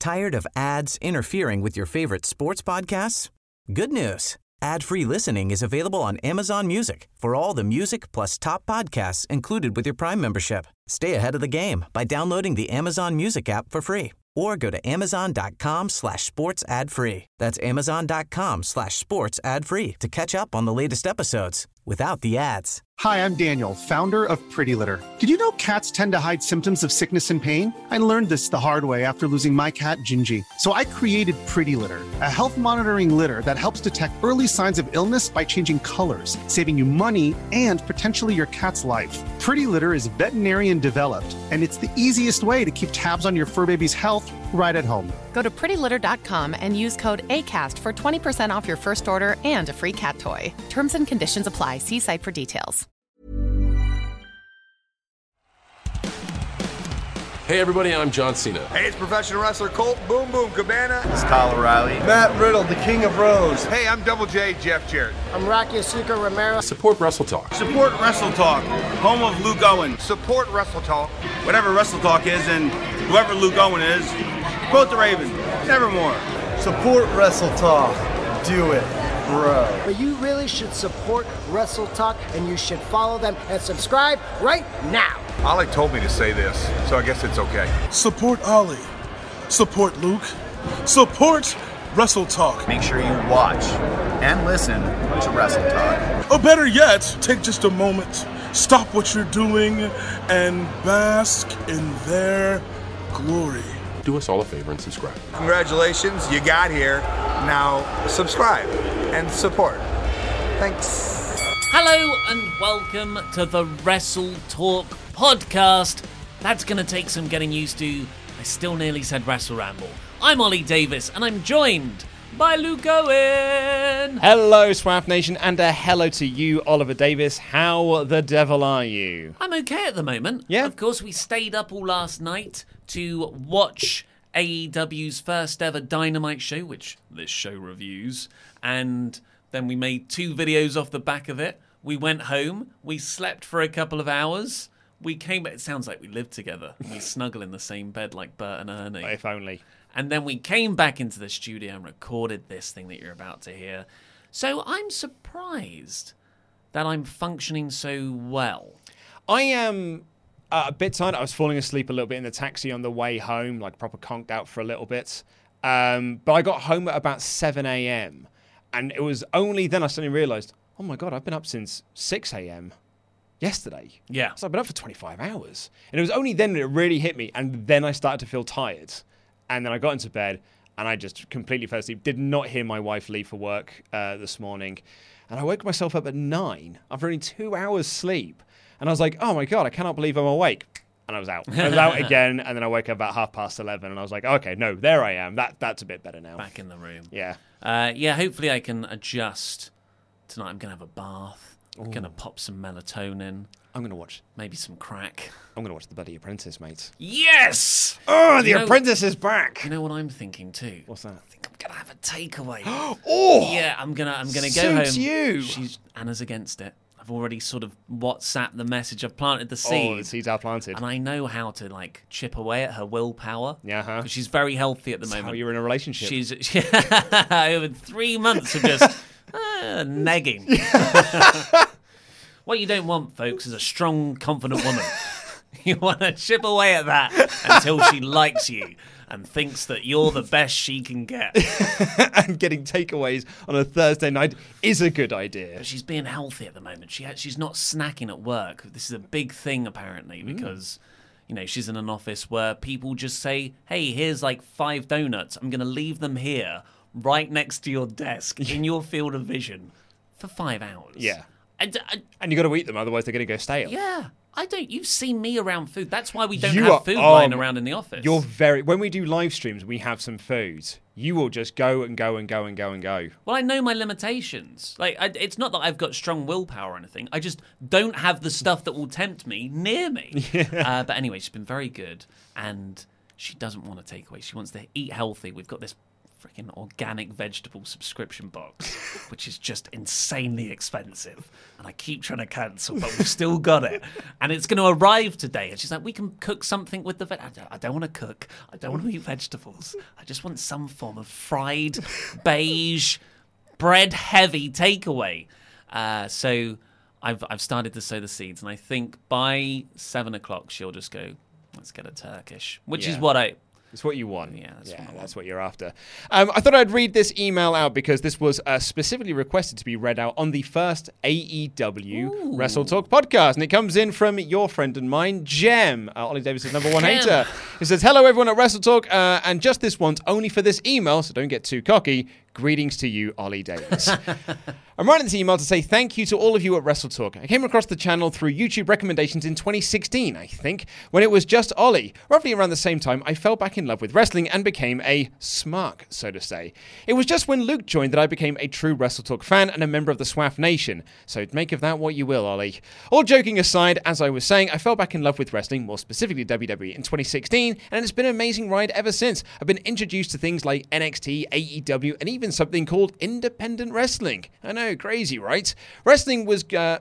Tired of ads interfering with your favorite sports podcasts? Good news. Ad-free listening is available on Amazon Music for all the music plus top podcasts included with your Prime membership. Stay ahead of the game by downloading the Amazon Music app for free or go to amazon.com/sports ad free. That's amazon.com/sports ad free to catch up on the latest episodes without the ads. Hi, I'm Daniel, founder of Pretty Litter. Did you know cats tend to hide symptoms of sickness and pain? I learned this the hard way after losing my cat, Gingy. So I created Pretty Litter, a health monitoring litter that helps detect early signs of illness by changing colors, saving you money and potentially your cat's life. Pretty Litter is veterinarian developed, and it's the easiest way to keep tabs on your fur baby's health right at home. Go to prettylitter.com and use code ACAST for 20% off your first order and a free cat toy. Terms and conditions apply. See site for details. Hey everybody, I'm John Cena. Hey, it's professional wrestler Colt Boom Boom Cabana. It's Kyle O'Reilly. Matt Riddle, the King of Rose. Hey, I'm Double J, Jeff Jarrett. I'm Rocky Asuka Romero. Support Wrestle Talk. Support Wrestle Talk, home of Luke Owen. Support Wrestle Talk. Whatever Wrestle Talk is and whoever Luke Owen is, quote the Raven, nevermore. Support Wrestle Talk. Do it, bro. But you really should support Wrestle Talk, and you should follow them and subscribe right now. Ollie told me to say this, so I guess it's okay. Support Ollie. Support Luke. Support Wrestle Talk. Make sure you watch and listen to Wrestle Talk. Or better yet, take just a moment, stop what you're doing, and bask in their glory. Do us all a favor and subscribe. Congratulations, you got here. Now subscribe and support. Thanks. Hello and welcome to the Wrestle Talk podcast. That's going to take some getting used to. I still nearly said Wrestle Ramble. I'm Ollie Davis and I'm joined by Luke Owen. Hello, Swaff Nation, and a hello to you, Oliver Davis. How the devil are you? I'm okay at the moment. Yeah. Of course, we stayed up all last night to watch AEW's first ever Dynamite show, which this show reviews, and then we made 2 videos off the back of it. We went home, we slept for a couple of hours, we came back. It sounds like we lived together. We snuggle in the same bed like Bert and Ernie. If only. And then we came back into the studio and recorded this thing that you're about to hear. So I'm surprised that I'm functioning so well. I am a bit tired. I was falling asleep a little bit in the taxi on the way home, like proper conked out for a little bit. But I got home at about 7 a.m. And it was only then I suddenly realised, oh my God, I've been up since 6 a.m. yesterday. Yeah. So I've been up for 25 hours. And it was only then that it really hit me. And then I started to feel tired. And then I got into bed and I just completely fell asleep. Did not hear my wife leave for work this morning. And I woke myself up at 9 after only 2 hours sleep. And I was like, oh my God, I cannot believe I'm awake. And I was out. I was out again. And then I woke up about 11:30. And I was like, okay, no, there I am. That's a bit better now. Back in the room. Yeah. Hopefully I can adjust. Tonight I'm going to have a bath. I'm going to pop some melatonin. I'm going to watch. Maybe some crack. I'm going to watch The Bloody Apprentice, mate. Yes! Oh, The Apprentice is back. You know what I'm thinking too? What's that? I think I'm going to have a takeaway. Oh! Yeah, I'm gonna go home. Suits you. Anna's against it. I've already sort of WhatsApped the message. I've planted the seed. Oh, the seeds are planted. And I know how to, like, chip away at her willpower. Yeah, huh? Because she's very healthy at the moment. How you're in a relationship. She's over 3 months of just negging. What you don't want, folks, is a strong, confident woman. You want to chip away at that until she likes you and thinks that you're the best she can get. And getting takeaways on a Thursday night is a good idea. But she's being healthy at the moment. She's not snacking at work. This is a big thing, apparently, because she's in an office where people just say, hey, here's like 5 donuts. I'm going to leave them here right next to your desk in your field of vision for 5 hours. Yeah. And you got to eat them, otherwise they're going to go stale. Yeah. You've seen me around food. That's why we don't have food lying around in the office. When we do live streams, we have some food. You will just go and go and go and go and go. Well, I know my limitations. It's not that I've got strong willpower or anything. I just don't have the stuff that will tempt me near me. Yeah. But anyway, she's been very good, and she doesn't want to take away. She wants to eat healthy. We've got this freaking organic vegetable subscription box, which is just insanely expensive. And I keep trying to cancel, but we've still got it. And it's going to arrive today. And she's like, we can cook something with the I don't want to cook. I don't want to eat vegetables. I just want some form of fried, beige, bread-heavy takeaway. So I've started to sow the seeds. And I think by 7 o'clock, she'll just go, let's get a Turkish, which is what It's what you want. Yeah, that's what you're after. I thought I'd read this email out because this was specifically requested to be read out on the first AEW Wrestle Talk podcast. And it comes in from your friend and mine, Jem, Ollie Davis' number one hater. He says, hello, everyone at Wrestle Talk. And just this once, only for this email, so don't get too cocky. Greetings to you, Ollie Davis. I'm writing this email to say thank you to all of you at Wrestle Talk. I came across the channel through YouTube recommendations in 2016, I think, when it was just Ollie. Roughly around the same time, I fell back in love with wrestling and became a smark, so to say. It was just when Luke joined that I became a true Wrestle Talk fan and a member of the SWAF Nation. So make of that what you will, Ollie. All joking aside, as I was saying, I fell back in love with wrestling, more specifically WWE, in 2016, and it's been an amazing ride ever since. I've been introduced to things like NXT, AEW, and even something called independent wrestling. I know, crazy, right? Wrestling was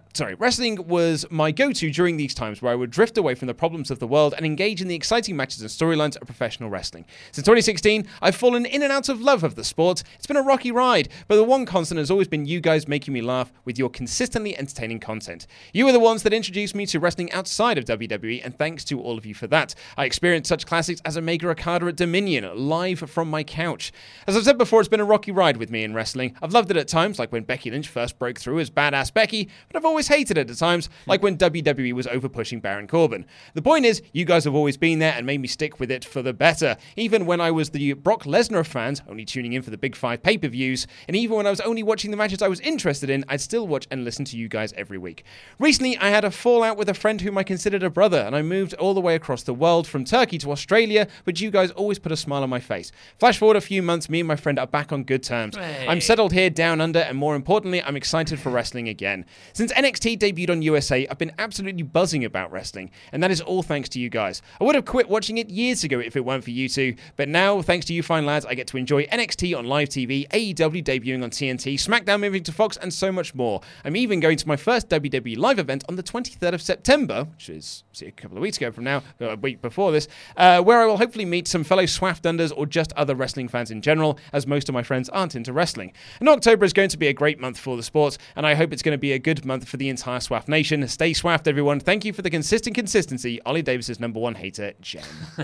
my go-to during these times where I would drift away from the problems of the world and engage in the exciting matches and storylines of professional wrestling. Since 2016, I've fallen in and out of love of the sport. It's been a rocky ride, but the one constant has always been you guys making me laugh with your consistently entertaining content. You are the ones that introduced me to wrestling outside of WWE, and thanks to all of you for that. I experienced such classics as Omega Okada at Dominion, live from my couch. As I've said before, it's been a rocky ride with me in wrestling. I've loved it at times, like when Becky Lynch first broke through as Badass Becky, but I've always hated it at times, like when WWE was over-pushing Baron Corbin. The point is, you guys have always been there and made me stick with it for the better. Even when I was the Brock Lesnar fans, only tuning in for the Big 5 pay-per-views, and even when I was only watching the matches I was interested in, I'd still watch and listen to you guys every week. Recently, I had a fallout with a friend whom I considered a brother, and I moved all the way across the world from Turkey to Australia, but you guys always put a smile on my face. Flash forward a few months, me and my friend are back on good terms. Hey. I'm settled here down under, and more importantly, I'm excited for wrestling again. Since NXT debuted on USA, I've been absolutely buzzing about wrestling, and that is all thanks to you guys. I would have quit watching it years ago if it weren't for you two, but now, thanks to you fine lads, I get to enjoy NXT on live TV, AEW debuting on TNT, SmackDown moving to Fox, and so much more. I'm even going to my first WWE live event on the 23rd of September, which is a couple of weeks ago from now, a week before this, where I will hopefully meet some fellow SWAFdunders or just other wrestling fans in general, as most of my friends aren't into wrestling. And October is going to be a great month for the sport, and I hope it's going to be a good month for the entire SWAF Nation. Stay SWAFed, everyone. Thank you for the consistent consistency. Ollie Davis' number one hater, Jem.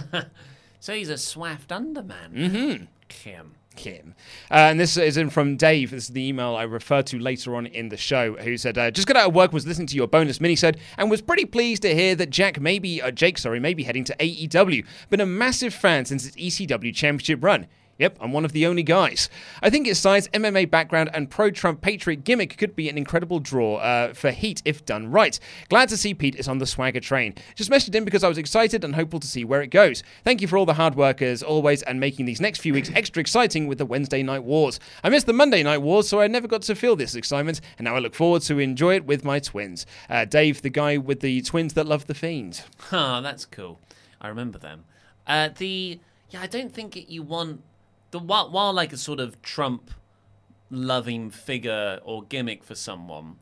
So he's a SWAFdunder man. Mm-hmm. Kim. And this is in from Dave. This is the email I referred to later on in the show, who said, just got out of work, was listening to your bonus minisode, and was pretty pleased to hear that Jake may be heading to AEW. Been a massive fan since its ECW championship run. Yep, I'm one of the only guys. I think his size, MMA background, and pro-Trump patriot gimmick could be an incredible draw for Heat if done right. Glad to see Pete is on the swagger train. Just messaged him because I was excited and hopeful to see where it goes. Thank you for all the hard work as always and making these next few weeks extra exciting with the Wednesday Night Wars. I missed the Monday Night Wars, so I never got to feel this excitement, and now I look forward to enjoy it with my twins. Dave, the guy with the twins that love the Fiend. Oh, that's cool. I remember them. I don't think you want... While like a sort of Trump-loving figure or gimmick for someone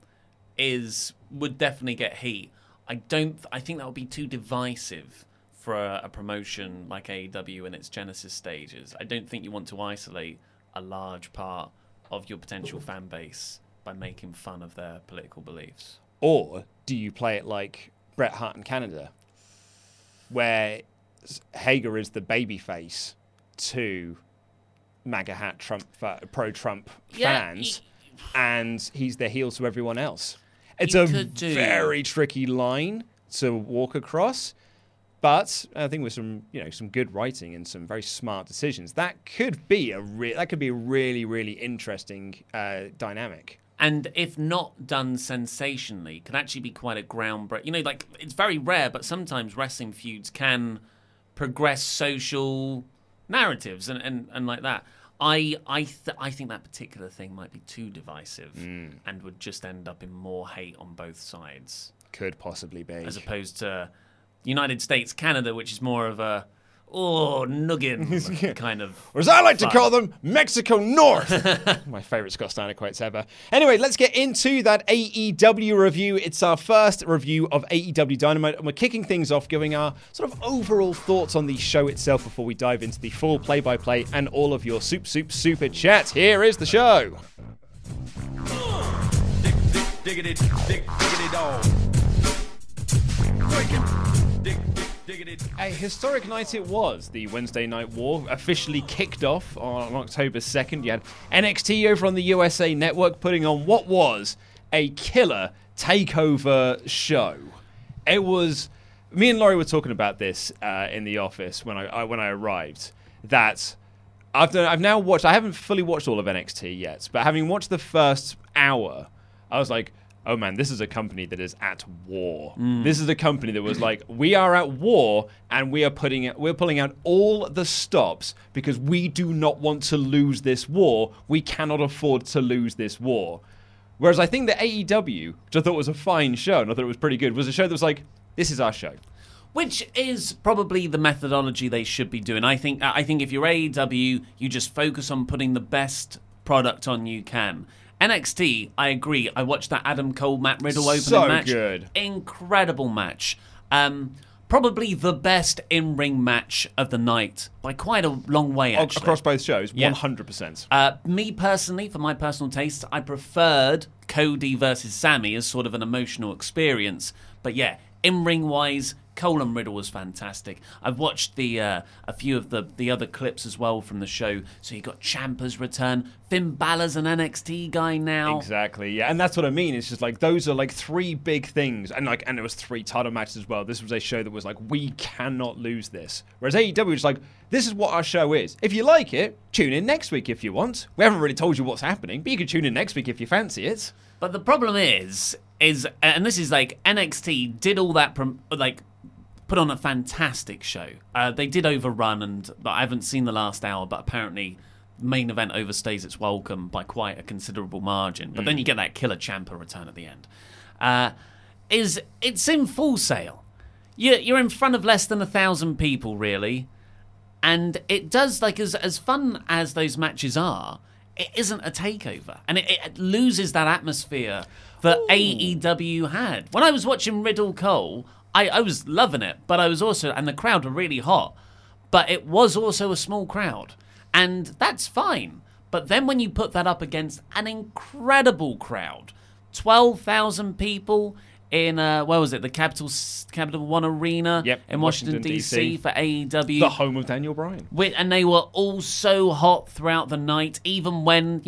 would definitely get heat. I think that would be too divisive for a promotion like AEW in its genesis stages. I don't think you want to isolate a large part of your potential fan base by making fun of their political beliefs. Or do you play it like Bret Hart in Canada, where Hager is the babyface to MAGA hat pro-Trump fans, and he's the heel to everyone else. It's a very tricky line to walk across, but I think with some good writing and some very smart decisions, that could be a really, really interesting dynamic. And if not done sensationally, can actually be quite a groundbreaking. It's very rare, but sometimes wrestling feuds can progress social narratives and like that. I think that particular thing might be too divisive and would just end up in more hate on both sides. Could possibly be. As opposed to United States, Canada, which is more of a Nuggin kind of. Or as I like to call them, Mexico North. My favourite Scott Steiner quotes ever. Anyway, let's get into that AEW review. It's our first review of AEW Dynamite, and we're kicking things off giving our sort of overall thoughts on the show itself before we dive into the full play-by-play and all of your super chats. Here is the show. Diggity dog. A historic night it was. The Wednesday Night War officially kicked off on October 2nd. You had NXT over on the USA Network putting on what was a killer takeover show. It was... Me and Laurie were talking about this in the office when I arrived. That I've now watched... I haven't fully watched all of NXT yet, but having watched the first hour, I was like... Oh man, this is a company that is at war. This is a company that was like, we are at war and we're pulling out all the stops because we do not want to lose this war. We cannot afford to lose this war. Whereas I think that AEW, which I thought was a fine show and I thought it was pretty good, was a show that was like, this is our show. Which is probably the methodology they should be doing. I think if you're AEW, you just focus on putting the best product on you can. NXT, I agree. I watched that Adam Cole, Matt Riddle opening match. So good. Incredible match. Probably the best in-ring match of the night by quite a long way, actually. Across both shows, 100%. Me personally, for my personal taste, I preferred Cody versus Sammy as sort of an emotional experience. But yeah, in-ring-wise, Cole and Riddle was fantastic. I've watched a few of the other clips as well from the show. So you got Ciampa's return. Finn Balor's an NXT guy now. Exactly, yeah, and that's what I mean. It's just like those are like three big things, and there was 3 title matches as well. This was a show that was like, we cannot lose this. Whereas AEW was like, this is what our show is. If you like it, tune in next week if you want. We haven't really told you what's happening, but you can tune in next week if you fancy it. But the problem is, and this is like NXT did all that put on a fantastic show. They did overrun, but I haven't seen the last hour, but apparently the main event overstays its welcome by quite a considerable margin. But then you get that killer Ciampa return at the end. It's in Full Sail. You're in front of less than 1,000 people, really. And it does, like, as fun as those matches are, it isn't a takeover. And it loses that atmosphere that AEW had. When I was watching Riddle Cole, I was loving it, but I was also, and the crowd were really hot, but it was also a small crowd, and that's fine. But then when you put that up against an incredible crowd, 12,000 people in, where was it, the Capital One Arena in Washington, D.C. for AEW. The home of Daniel Bryan. And they were all so hot throughout the night, even when,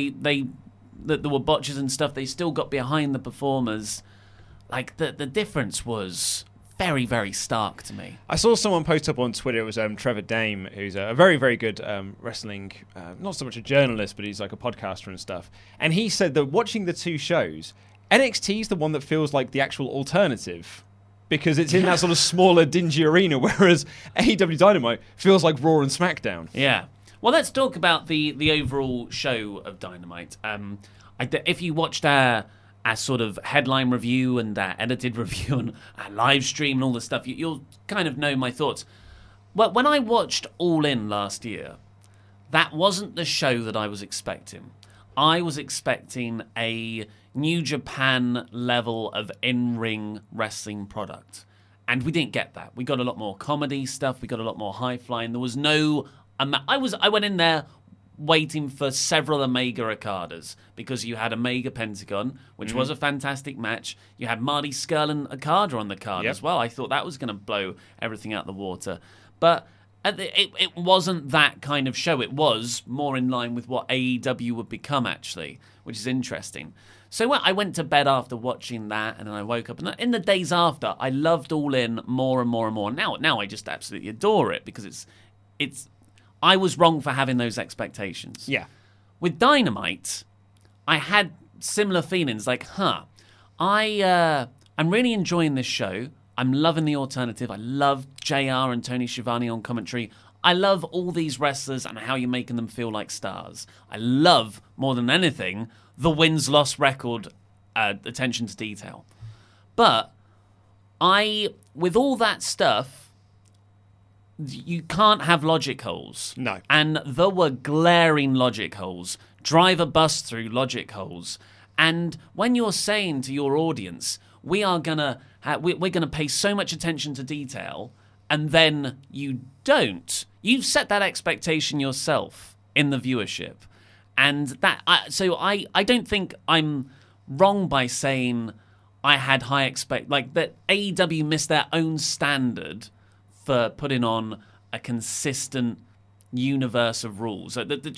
there were botches and stuff, they still got behind the performers. Like, the difference was very, very stark to me. I saw someone post up on Twitter, it was Trevor Dame, who's a very, very good wrestling, not so much a journalist, but he's like a podcaster and stuff. And he said that watching the two shows, NXT is the one that feels like the actual alternative because it's in that sort of smaller, dingy arena, whereas AEW Dynamite feels like Raw and SmackDown. Yeah. Well, let's talk about the overall show of Dynamite. If you watched our sort of headline review and our edited review and our live stream and all this stuff, you'll kind of know my thoughts. Well, when I watched All In last year, that wasn't the show that I was expecting. I was expecting a New Japan level of in-ring wrestling product. And we didn't get that. We got a lot more comedy stuff. We got a lot more high-flying. There was no... I went in there waiting for several Omega Okadas because you had Omega Pentagon, which was a fantastic match. You had Marty Scurll and Okada on the card as well. I thought that was going to blow everything out the water. But it wasn't that kind of show. It was more in line with what AEW would become, actually, which is interesting. So I went to bed after watching that, and then I woke up. And in the days after, I loved All In more and more and more. Now I just absolutely adore it because it's. I was wrong for having those expectations. Yeah. With Dynamite, I had similar feelings. Like, I'm really enjoying this show. I'm loving the alternative. I love JR and Tony Schiavone on commentary. I love all these wrestlers and how you're making them feel like stars. I love, more than anything, the wins-loss record, attention to detail. But with all that stuff, you can't have logic holes. No. And there were glaring logic holes. Driver bust through logic holes. And when you're saying to your audience, we're gonna pay so much attention to detail, and then you don't, you've set that expectation yourself in the viewership. And I don't think I'm wrong by saying I had high that AEW missed their own standard for putting on a consistent universe of rules.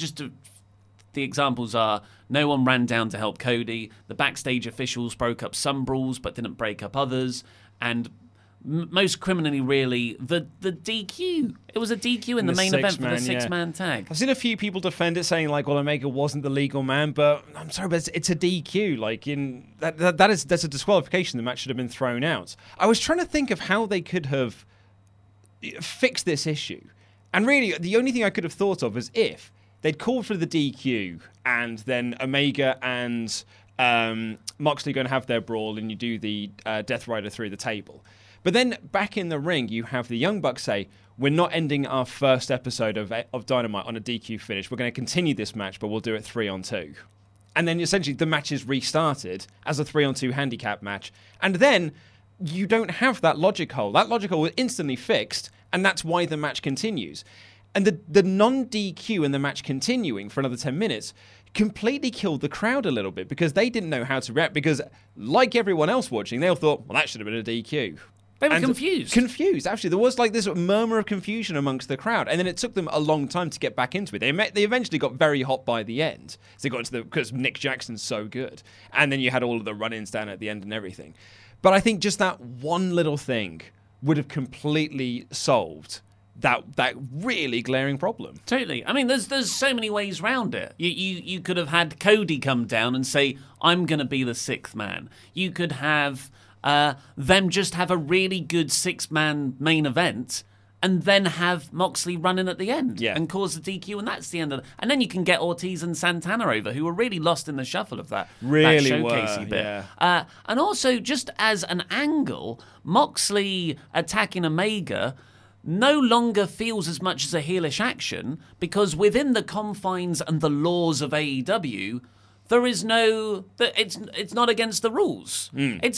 The examples are, no one ran down to help Cody, the backstage officials broke up some rules but didn't break up others, and most criminally, really, the DQ. It was a DQ in the main event for the six-man tag. I've seen a few people defend it, saying like, "Well, Omega wasn't the legal man," but I'm sorry, but it's a DQ. Like, that's a disqualification. The match should have been thrown out. I was trying to think of how they could have fixed this issue, and really, the only thing I could have thought of is if they'd called for the DQ, and then Omega and Moxley going to have their brawl, and you do the Death Rider through the table. But then back in the ring, you have the Young Bucks say, we're not ending our first episode of Dynamite on a DQ finish. We're going to continue this match, but we'll do it 3-on-2. And then essentially the match is restarted as a 3-on-2 handicap match. And then you don't have that logic hole. That logic hole was instantly fixed, and that's why the match continues. And the non-DQ and the match continuing for another 10 minutes completely killed the crowd a little bit, because they didn't know how to react, because like everyone else watching, they all thought, well, that should have been a DQ. They were confused. Confused, actually. There was like this murmur of confusion amongst the crowd, and then it took them a long time to get back into it. They eventually got very hot by the end. So they got into because Nick Jackson's so good. And then you had all of the run-ins down at the end and everything. But I think just that one little thing would have completely solved that really glaring problem. Totally. I mean, there's so many ways around it. You could have had Cody come down and say, I'm going to be the sixth man. You could have them just have a really good six-man main event and then have Moxley run in at the end and cause the DQ, and that's the end of it. And then you can get Ortiz and Santana over, who were really lost in the shuffle of that showcasey bit. Yeah. And also, just as an angle, Moxley attacking Omega no longer feels as much as a heelish action, because within the confines and the laws of AEW, there is no... It's not against the rules.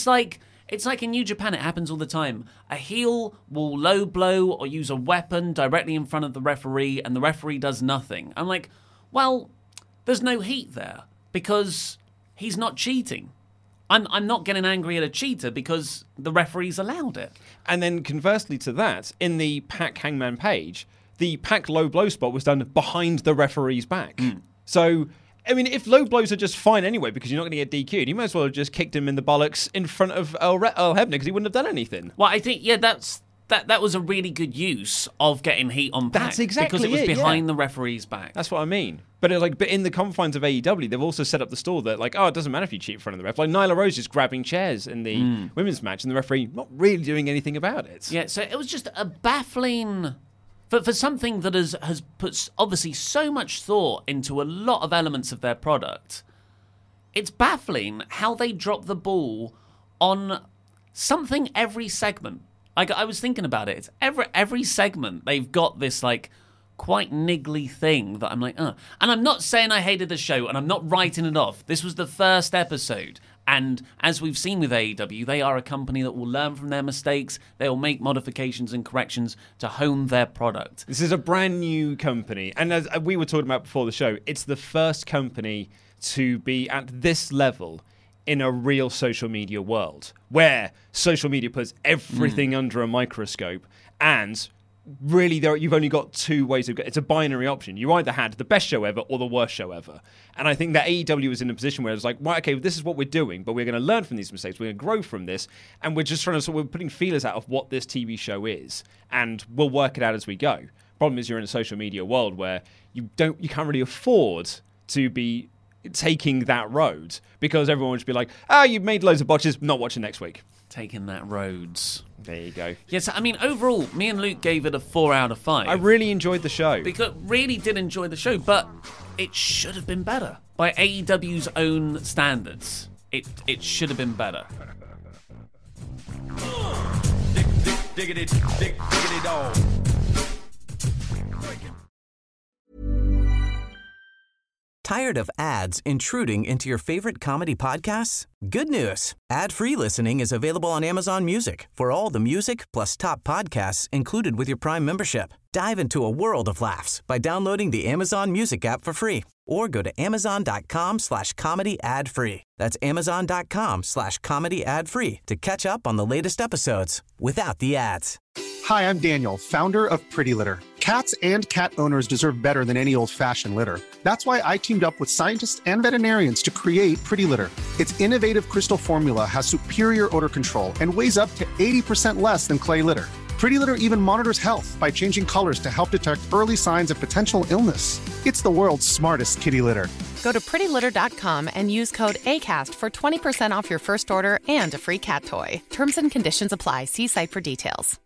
It's like in New Japan, it happens all the time. A heel will low blow or use a weapon directly in front of the referee, and the referee does nothing. I'm like, well, there's no heat there, because he's not cheating. I'm not getting angry at a cheater because the referee's allowed it. And then conversely to that, in the Pac Hangman Page, the Pac low blow spot was done behind the referee's back. So, I mean, if low blows are just fine anyway, because you're not going to get DQ'd, you might as well have just kicked him in the bollocks in front of Earl Hebner, because he wouldn't have done anything. Well, I think, that was a really good use of getting heat on Pac. That's exactly because it was behind the referee's back. That's what I mean. But in the confines of AEW, they've also set up the stall that, like, it doesn't matter if you cheat in front of the ref. Like, Nyla Rose just grabbing chairs in the women's match, and the referee not really doing anything about it. Yeah, so it was just a baffling... For something that has put, obviously, so much thought into a lot of elements of their product, it's baffling how they drop the ball on something every segment. Like, I was thinking about it. It's every segment, they've got this, like, quite niggly thing that I'm like, And I'm not saying I hated the show, and I'm not writing it off. This was the first episode. And as we've seen with AEW, they are a company that will learn from their mistakes. They will make modifications and corrections to hone their product. This is a brand new company. And as we were talking about before the show, it's the first company to be at this level in a real social media world, where social media puts everything under a microscope, and really, you've only got two ways of... It's a binary option. You either had the best show ever or the worst show ever. And I think that AEW is in a position where it's like, well, okay, this is what we're doing, but we're going to learn from these mistakes. We're going to grow from this. And we're just we're putting feelers out of what this TV show is. And we'll work it out as we go. Problem is, you're in a social media world where you can't really afford to be taking that road, because everyone would just be like, you've made loads of botches, not watching next week. Taking that roads. There you go. Yes, I mean, overall, me and Luke gave it a 4 out of 5. I really enjoyed the show. Because really did enjoy the show, but it should have been better. By AEW's own standards, it should have been better. Diggity dog. Tired of ads intruding into your favorite comedy podcasts? Good news. Ad-free listening is available on Amazon Music for all the music plus top podcasts included with your Prime membership. Dive into a world of laughs by downloading the Amazon Music app for free or go to amazon.com/comedy ad-free. That's amazon.com/comedy ad-free to catch up on the latest episodes without the ads. Hi, I'm Daniel, founder of Pretty Litter. Cats and cat owners deserve better than any old-fashioned litter. That's why I teamed up with scientists and veterinarians to create Pretty Litter. Its innovative crystal formula has superior odor control and weighs up to 80% less than clay litter. Pretty Litter even monitors health by changing colors to help detect early signs of potential illness. It's the world's smartest kitty litter. Go to prettylitter.com and use code ACAST for 20% off your first order and a free cat toy. Terms and conditions apply. See site for details.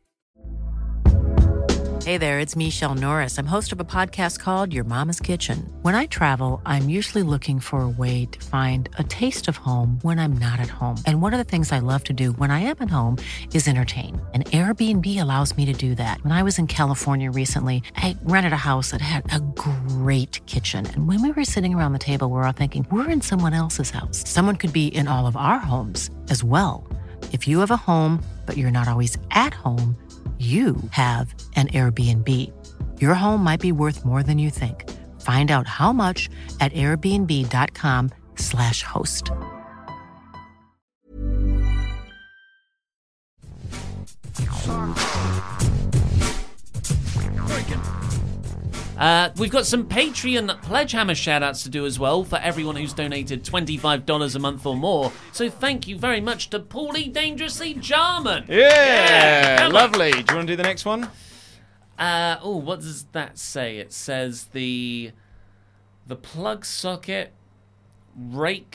Hey there, it's Michelle Norris. I'm host of a podcast called Your Mama's Kitchen. When I travel, I'm usually looking for a way to find a taste of home when I'm not at home. And one of the things I love to do when I am at home is entertain. And Airbnb allows me to do that. When I was in California recently, I rented a house that had a great kitchen. And when we were sitting around the table, we were all thinking, we're in someone else's house. Someone could be in all of our homes as well. If you have a home, but you're not always at home, you have an Airbnb. Your home might be worth more than you think. Find out how much at airbnb.com/host. We've got some Patreon Pledgehammer shoutouts to do as well for everyone who's donated $25 a month or more. So thank you very much to Paulie Dangerously Jarman. Yeah, lovely. Do you want to do the next one? What does that say? It says the plug socket rake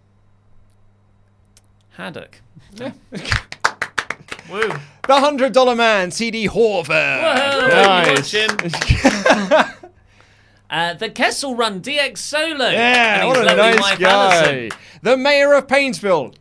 haddock. Yeah. Woo. The $100 man, CD Horvath. Whoa, nice. The Kessel Run DX Solo. Yeah, what a nice guy. Alison. The mayor of Painesville,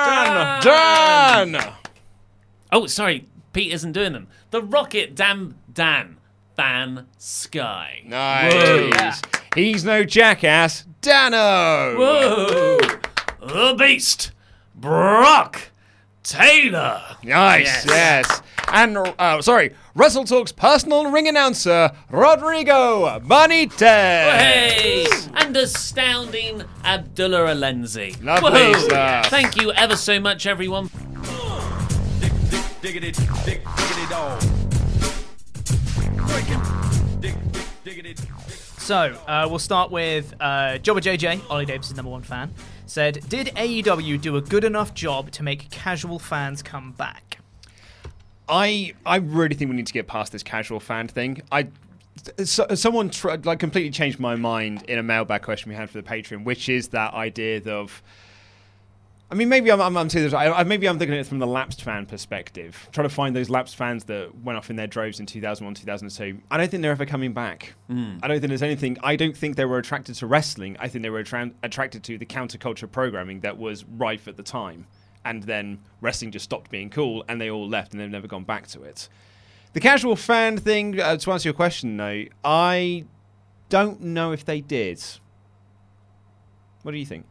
Dan. Oh, sorry, Pete isn't doing them. The Rocket Dan Van Sky. Nice. Yeah. He's no jackass, Dano. Whoa. The Beast, Brock Taylor. Nice, yes. And, Wrestle Talk's personal ring announcer, Rodrigo Benitez. Hey! And astounding Abdullah Alenzi. Lovely stuff. Thank you ever so much, everyone. Diggity dog. So, we'll start with Jobber JJ, Ollie Davis' #1 fan, said, did AEW do a good enough job to make casual fans come back? I really think we need to get past this casual fan thing. Someone completely changed my mind in a mailbag question we had for the Patreon, which is that idea of... I mean, maybe I'm saying this. Maybe I'm looking at it from the lapsed fan perspective, trying to find those lapsed fans that went off in their droves in 2001, 2002. I don't think they're ever coming back. I don't think there's anything. I don't think they were attracted to wrestling. I think they were attracted to the counterculture programming that was rife at the time. And then wrestling just stopped being cool, and they all left, and they've never gone back to it. The casual fan thing, to answer your question, though, I don't know if they did. What do you think?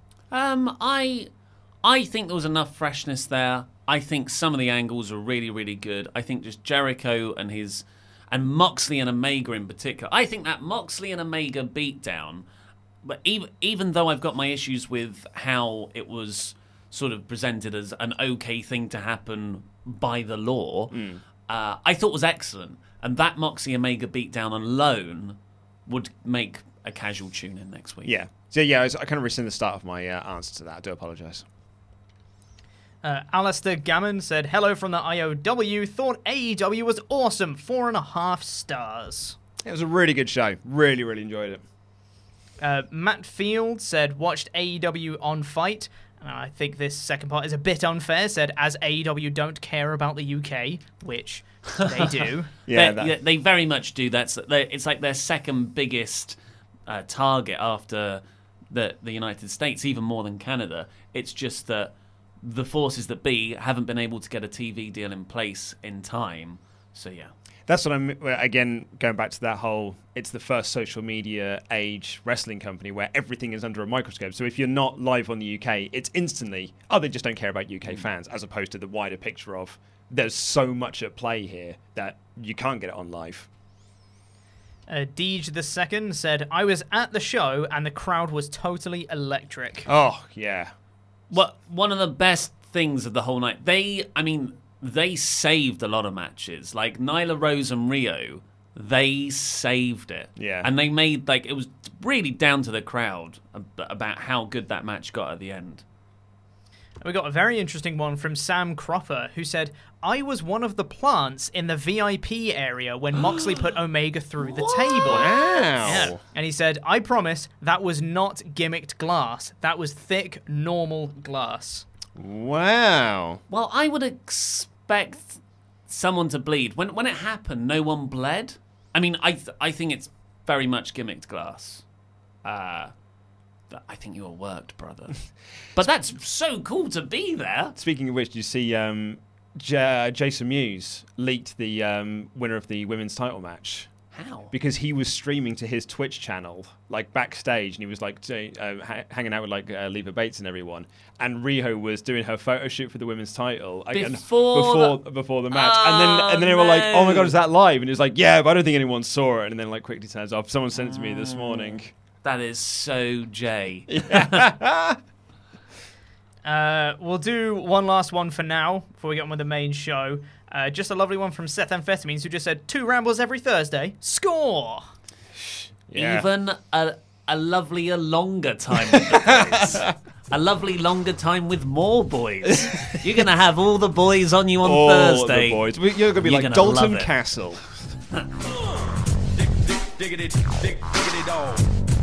I think there was enough freshness there. I think some of the angles were really, really good. I think just Jericho and Moxley and Omega in particular. I think that Moxley and Omega beatdown, but even though I've got my issues with how it was sort of presented as an okay thing to happen by the law, I thought was excellent. And that Moxley Omega beatdown alone would make a casual tune in next week. Yeah. So yeah, I kind of rescind the start of my answer to that. I do apologise. Alistair Gammon said, hello from the IOW. Thought AEW was awesome. 4.5 stars. It was a really good show. Really, really enjoyed it. Matt Field said, watched AEW on Fight. I think this second part is a bit unfair. Said, as AEW don't care about the UK, which they do. They very much do. It's like their second biggest target after the United States, even more than Canada. It's just that the forces that be haven't been able to get a TV deal in place in time. So, yeah. That's what I'm, again, going back to that whole, it's the first social media age wrestling company where everything is under a microscope. So if you're not live on the UK, it's instantly, they just don't care about UK fans, as opposed to the wider picture of there's so much at play here that you can't get it on live. Deej II said, I was at the show and the crowd was totally electric. Oh, yeah. What one of the best things of the whole night, they saved a lot of matches. Like Nyla Rose and Rio, they saved it. Yeah. And they made, it was really down to the crowd about how good that match got at the end. We got a very interesting one from Sam Cropper, who said, I was one of the plants in the VIP area when Moxley put Omega through the table. Wow. Yeah. And he said, I promise that was not gimmicked glass. That was thick, normal glass. Wow. Well, I would expect someone to bleed. When it happened, no one bled. I mean, I think it's very much gimmicked glass. I think you were worked, brother. But that's so cool to be there. Speaking of which, you see Jason Mewes leaked the winner of the women's title match. How? Because he was streaming to his Twitch channel, backstage, and he was hanging out with Leva Bates and everyone. And Riho was doing her photo shoot for the women's title before the match. And then they were like, "Oh my god, is that live?" And he was like, "Yeah, but I don't think anyone saw it." And then quickly turns off. Someone sent it to me this morning. That is so Jay. We'll do one last one for now before we get on with the main show. Just a lovely one from Seth Amphetamines, who just said, 2 rambles every Thursday. Score! Yeah. Even a lovelier, longer time with the boys. A lovely, longer time with more boys. You're going to have all the boys on you on Thursday. All the boys. You're going to be like Dalton Castle. Diggity dog.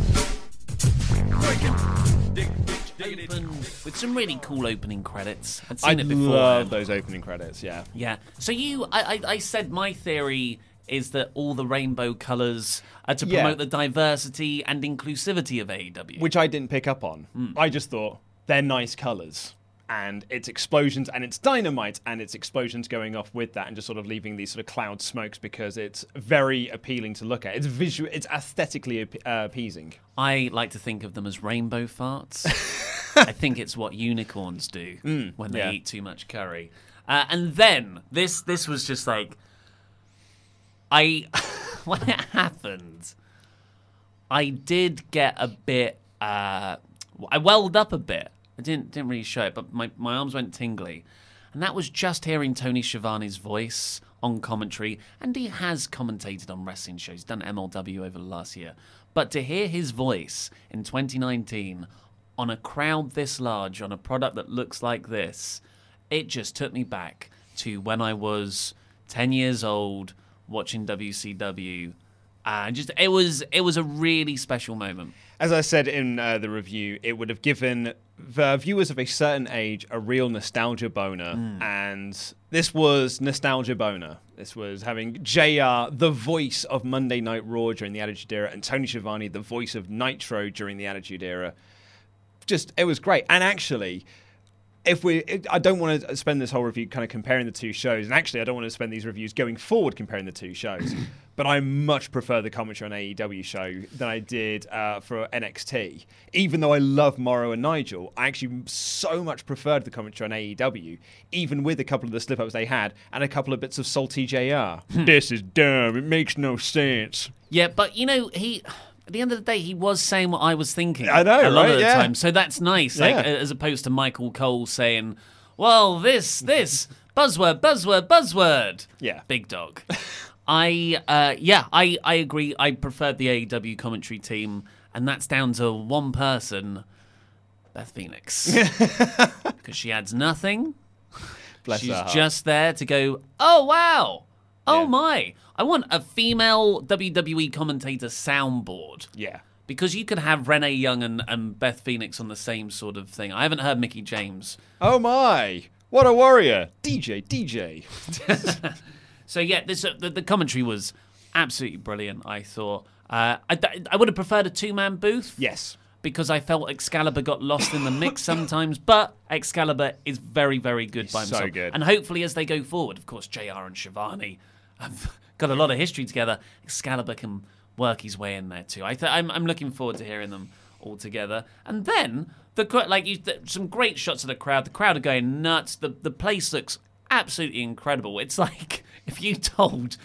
Open with some really cool opening credits. I'd seen it before. I love those opening credits, yeah. Yeah. So I said my theory is that all the rainbow colours are to promote the diversity and inclusivity of AEW. Which I didn't pick up on. I just thought, they're nice colours. And it's explosions and it's dynamite and it's explosions going off with that and just sort of leaving these sort of cloud smokes because it's very appealing to look at. It's visual, it's aesthetically appeasing. I like to think of them as rainbow farts. I think it's what unicorns do when they eat too much curry. And then this was just when it happened, I did get a bit, I welled up a bit. I didn't really show it, but my arms went tingly. And that was just hearing Tony Schiavone's voice on commentary. And he has commentated on wrestling shows, he's done MLW over the last year. But to hear his voice in 2019 on a crowd this large, on a product that looks like this, it just took me back to when I was 10 years old watching WCW. It was a really special moment. As I said in the review, it would have given the viewers of a certain age a real nostalgia boner. And this was nostalgia boner. This was having JR, the voice of Monday Night Raw during the Attitude Era, and Tony Schiavone, the voice of Nitro during the Attitude Era. It was great. And actually, I don't want to spend this whole review kind of comparing the two shows, and actually I don't want to spend these reviews going forward comparing the two shows, but I much prefer the commentary on AEW show than I did for NXT. Even though I love Morrow and Nigel, I actually so much preferred the commentary on AEW, even with a couple of the slip-ups they had, and a couple of bits of salty JR. This is dumb, it makes no sense. Yeah, but at the end of the day, he was saying what I was thinking. I know, a lot of the yeah. time. So that's nice, as opposed to Michael Cole saying, well, this, buzzword. Yeah. Big dog. I agree. I preferred the AEW commentary team, and that's down to one person, Beth Phoenix. Because she adds nothing. Bless She's her heart. just there to go, oh, wow. Oh, my. I want a female WWE commentator soundboard. Yeah. Because you could have Renee Young and Beth Phoenix on the same sort of thing. I haven't heard Mickie James. Oh, my. What a warrior. DJ. So, yeah, the commentary was absolutely brilliant, I thought. I would have preferred a two-man booth. Yes. Because I felt Excalibur got lost in the mix sometimes, but Excalibur is very, very good by himself. So good. And hopefully as they go forward, of course, JR and Schiavone have got a lot of history together. Excalibur can work his way in there too. I'm looking forward to hearing them all together. And then some great shots of the crowd. The crowd are going nuts. The place looks absolutely incredible. It's like if you told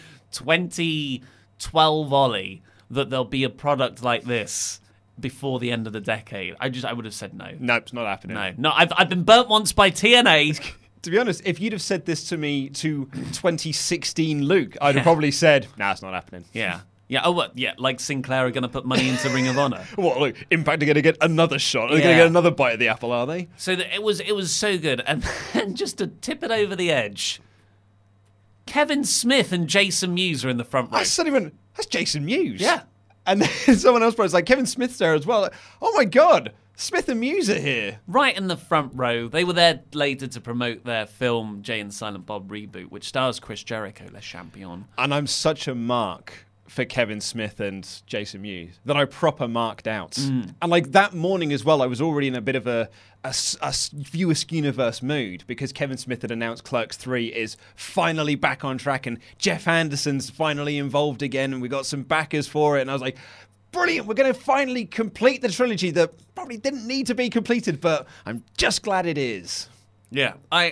2012 Ollie that there'll be a product like this before the end of the decade, I would have said no. No, it's not happening. No, I've been burnt once by TNA. To be honest, if you'd have said this to me to 2016 Luke, I'd have probably said, nah, it's not happening. Yeah. Yeah, oh, what? Yeah, like Sinclair are going to put money into Ring of Honor. What, look, Impact are going to get another shot. They're going to get another bite of the apple, are they? So it was so good. And then just to tip it over the edge, Kevin Smith and Jason Mewes are in the front row. That's Jason Mewes. Yeah. And then someone else was like, Kevin Smith's there as well. Like, oh my God, Smith and Mewes are here. Right in the front row. They were there later to promote their film Jay and Silent Bob Reboot, which stars Chris Jericho, Le Champion. And I'm such a mark for Kevin Smith and Jason Mewes that I proper marked out. And like that morning as well, I was already in a bit of a Viewer's Universe mood because Kevin Smith had announced Clerks 3 is finally back on track and Jeff Anderson's finally involved again and we got some backers for it. And I was like, brilliant, we're going to finally complete the trilogy that probably didn't need to be completed, but I'm just glad it is. Yeah,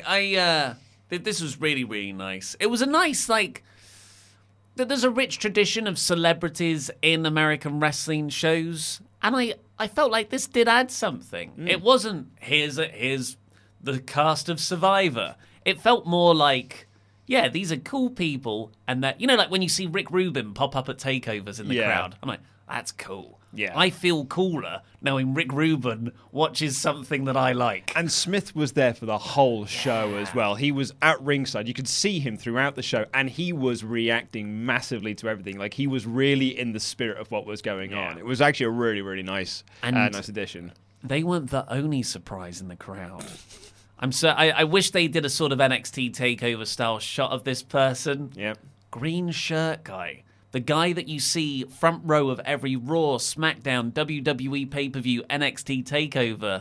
this was really, really nice. It was a nice, there's a rich tradition of celebrities in American wrestling shows, and I felt like this did add something. It wasn't, here's the cast of Survivor. It felt more like, yeah, these are cool people, and that, like when you see Rick Rubin pop up at takeovers in the crowd, I'm like, that's cool. Yeah. I feel cooler knowing Rick Rubin watches something that I like. And Smith was there for the whole show as well. He was at ringside. You could see him throughout the show, and he was reacting massively to everything. Like, he was really in the spirit of what was going on. It was actually a really, really nice addition. They weren't the only surprise in the crowd. I wish they did a sort of NXT TakeOver style shot of this person. Yep. Green shirt guy. The guy that you see front row of every Raw, SmackDown, WWE pay-per-view, NXT TakeOver,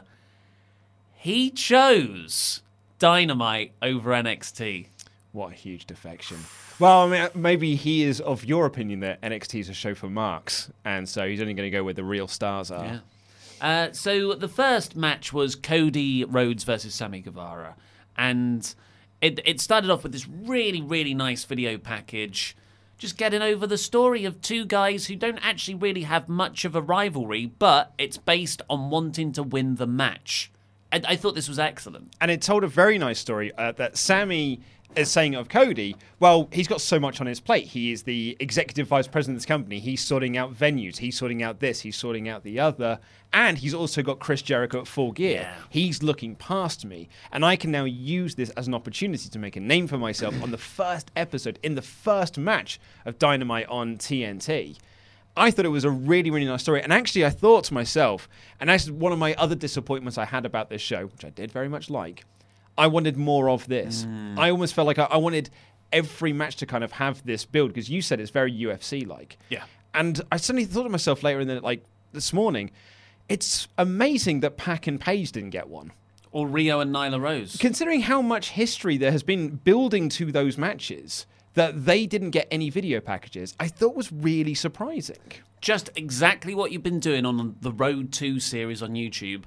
he chose Dynamite over NXT. What a huge defection. Well, I mean, maybe he is of your opinion that NXT is a show for marks, and so he's only going to go where the real stars are. Yeah. So the first match was Cody Rhodes versus Sammy Guevara, and it started off with this really, really nice video package, just getting over the story of two guys who don't actually really have much of a rivalry, but it's based on wanting to win the match. And I thought this was excellent. And it told a very nice story that Sammy is saying of Cody, well, he's got so much on his plate. He is the executive vice president of this company. He's sorting out venues. He's sorting out this. He's sorting out the other. And he's also got Chris Jericho at Full Gear. Yeah. He's looking past me. And I can now use this as an opportunity to make a name for myself on the first episode, in the first match of Dynamite on TNT. I thought it was a really, really nice story. And actually, I thought to myself, and that's one of my other disappointments I had about this show, which I did very much like, I wanted more of this. I almost felt like I wanted every match to kind of have this build, because you said it's very UFC-like. Yeah. And I suddenly thought to myself later in the, this morning, it's amazing that Pac and Paige didn't get one. Or Rio and Nyla Rose. Considering how much history there has been building to those matches, that they didn't get any video packages, I thought was really surprising. Just exactly what you've been doing on the Road 2 series on YouTube.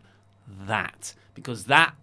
Because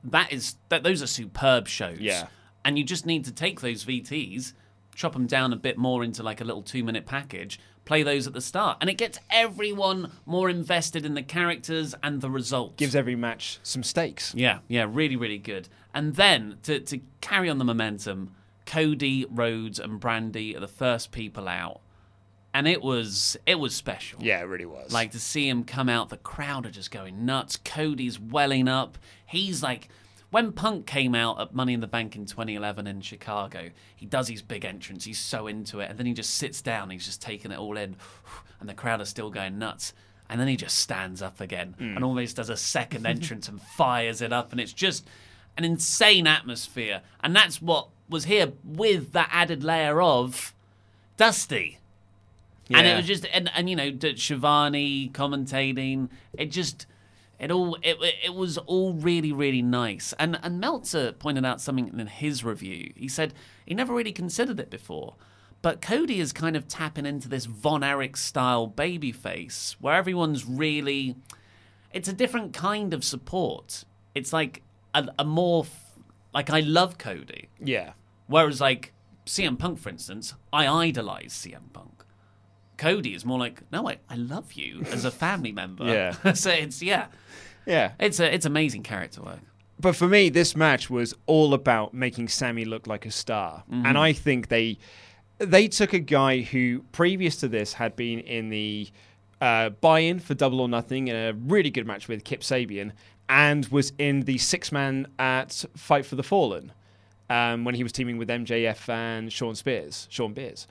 those are superb shows. Yeah. And you just need to take those VTs, chop them down a bit more into like a little 2-minute package, play those at the start, and it gets everyone more invested in the characters and the results. Gives every match some stakes. Yeah, really, really good. And then to carry on the momentum, Cody, Rhodes, and Brandy are the first people out. And it was special. Yeah, it really was. Like, to see him come out, the crowd are just going nuts. Cody's welling up. He's like, when Punk came out at Money in the Bank in 2011 in Chicago, he does his big entrance. He's so into it. And then he just sits down. He's just taking it all in. And the crowd are still going nuts. And then he just stands up again and almost does a second entrance and fires it up. And it's just an insane atmosphere. And that's what was here with that added layer of Dusty. Yeah. And it was just, and Shivani commentating, it was all really, really nice. And Meltzer pointed out something in his review. He said he never really considered it before, But Cody is kind of tapping into this Von Erich style babyface where everyone's really... It's a different kind of support. It's like a more... Like, I love Cody. Yeah. Whereas, like, CM Punk, for instance, I idolize CM Punk. Cody is more like, no, I love you as a family member. Yeah. So it's, yeah. Yeah. It's amazing character work. But for me, this match was all about making Sammy look like a star. Mm-hmm. And I think they took a guy who, previous to this, had been in the buy-in for Double or Nothing in a really good match with Kip Sabian, and was in the six-man at Fight for the Fallen when he was teaming with MJF and Sean Spears.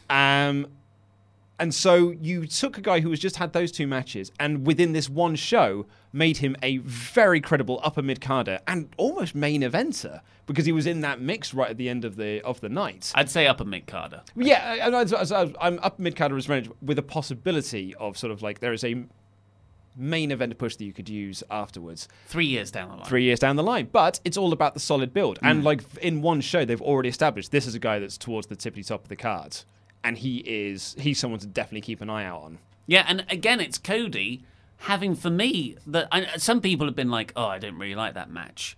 And so you took a guy who has just had those two matches and within this one show made him a very credible upper mid-carder and almost main eventer because he was in that mix right at the end of the night. I'd say upper mid-carder. Yeah, I'm upper mid-carder as managed with a possibility of sort of like there is a main event push that you could use afterwards. 3 years down the line. 3 years down the line. But it's all about the solid build. And like in one show, they've already established this is a guy that's towards the tippity top of the cards. And he's someone to definitely keep an eye out on. Yeah, and again, it's Cody having, for me, some people have been like, oh, I don't really like that match.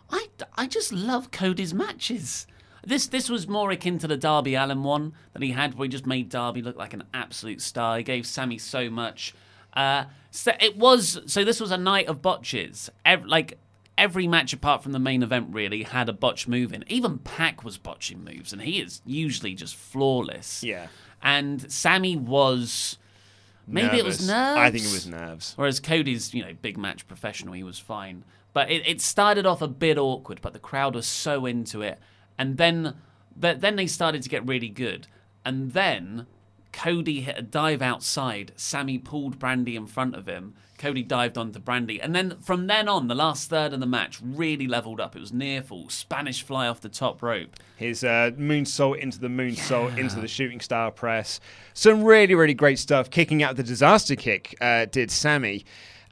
I just love Cody's matches. This was more akin to the Darby Allin one that he had, where he just made Darby look like an absolute star. He gave Sammy so much. So this was a night of botches. Every match apart from the main event really had a botch move in. Even Pac was botching moves, and he is usually just flawless. Yeah. And Sammy was... Maybe nervous. It was nerves? I think it was nerves. Whereas Cody's, big match professional, he was fine. But it started off a bit awkward, but the crowd was so into it. And then they started to get really good. And then Cody hit a dive outside. Sammy pulled Brandy in front of him. Cody dived onto Brandy. And then from then on, the last third of the match really leveled up. It was near fall. Spanish fly off the top rope. His moonsault into the moonsault, into the shooting star press. Some really, really great stuff. Kicking out the disaster kick did Sammy.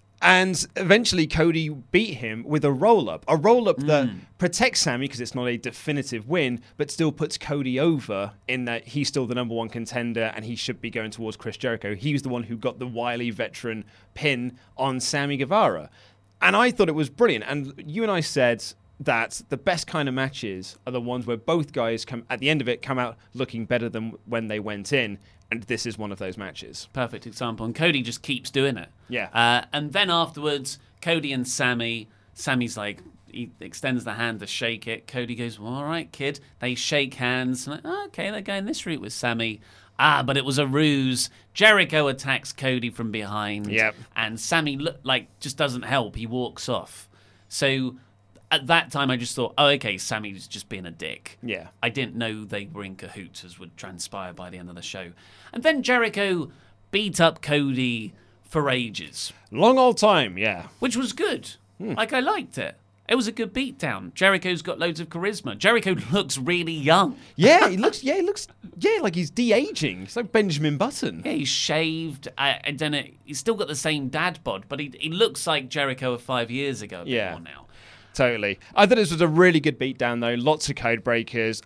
And eventually Cody beat him with a roll-up. A roll-up that protects Sammy because it's not a definitive win, but still puts Cody over in that he's still the number one contender and he should be going towards Chris Jericho. He was the one who got the wily veteran pin on Sammy Guevara. And I thought it was brilliant. And you and I said that the best kind of matches are the ones where both guys come at the end of it come out looking better than when they went in. And this is one of those matches. Perfect example. And Cody just keeps doing it. Yeah. And then afterwards, Cody and Sammy's like, he extends the hand to shake it. Cody goes, well, all right, kid. They shake hands. Like, okay, they're going this route with Sammy. But it was a ruse. Jericho attacks Cody from behind. Yep. And Sammy just doesn't help. He walks off. So at that time, I just thought, oh, okay, Sammy's just being a dick. Yeah. I didn't know they were in cahoots, as would transpire by the end of the show. And then Jericho beat up Cody for ages. Long old time, yeah. Which was good. I liked it. It was a good beatdown. Jericho's got loads of charisma. Jericho looks really young. Yeah, he looks like he's de-aging. He's like Benjamin Button. Yeah, he's shaved. He's still got the same dad bod, but he looks like Jericho of 5 years ago a bit more now. Totally. I thought this was a really good beatdown, though. Lots of code breakers.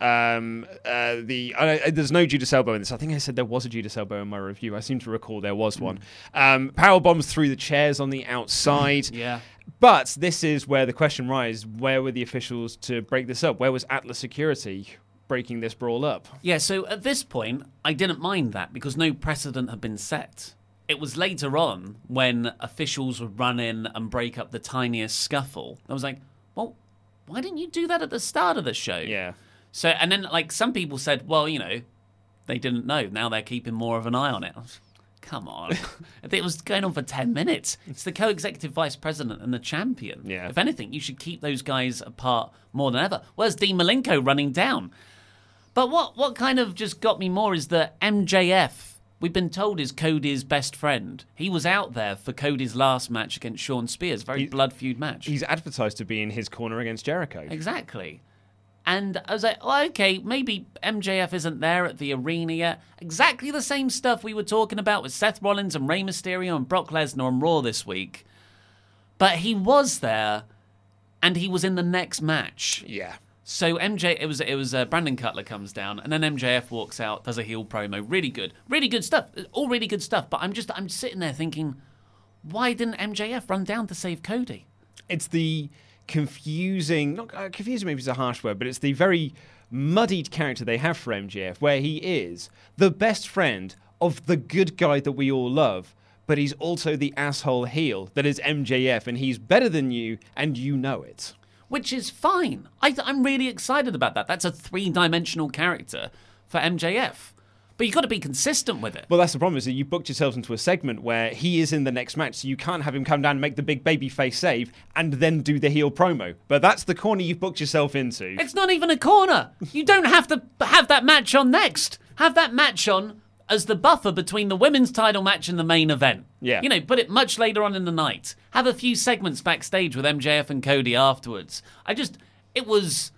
There's no Judas Elbow in this. I think I said there was a Judas Elbow in my review. I seem to recall there was one. Power bombs through the chairs on the outside. Yeah. But this is where the question rises. Where were the officials to break this up? Where was Atlas Security breaking this brawl up? Yeah, so at this point, I didn't mind that because no precedent had been set. It was later on when officials would run in and break up the tiniest scuffle. I was like, well, why didn't you do that at the start of the show? Yeah. So, and then some people said, well, they didn't know. Now they're keeping more of an eye on it. Come on. It was going on for 10 minutes. It's the co-executive vice president and the champion. Yeah. If anything, you should keep those guys apart more than ever. Where's Dean Malenko running down? But what kind of just got me more is that MJF, we've been told, is Cody's best friend. He was out there for Cody's last match against Sean Spears. Very blood feud match. He's advertised to be in his corner against Jericho. Exactly. And I was like, oh, okay, maybe MJF isn't there at the arena yet. Exactly the same stuff we were talking about with Seth Rollins and Rey Mysterio and Brock Lesnar on Raw this week. But he was there, and he was in the next match. Yeah. So it was Brandon Cutler comes down, and then MJF walks out, does a heel promo, really good stuff, all really good stuff. But I'm sitting there thinking, why didn't MJF run down to save Cody? It's the confusing, not confusing maybe is a harsh word, but it's the very muddied character they have for MJF, where he is the best friend of the good guy that we all love, but he's also the asshole heel that is MJF, and he's better than you, and you know it. Which is fine. I'm really excited about that. That's a 3-dimensional character for MJF. But you've got to be consistent with it. Well, that's the problem, is that you booked yourselves into a segment where he is in the next match, so you can't have him come down and make the big babyface save and then do the heel promo. But that's the corner you've booked yourself into. It's not even a corner. You don't have to have that match on next. Have that match on as the buffer between the women's title match and the main event. Yeah. Put it much later on in the night. Have a few segments backstage with MJF and Cody afterwards. It was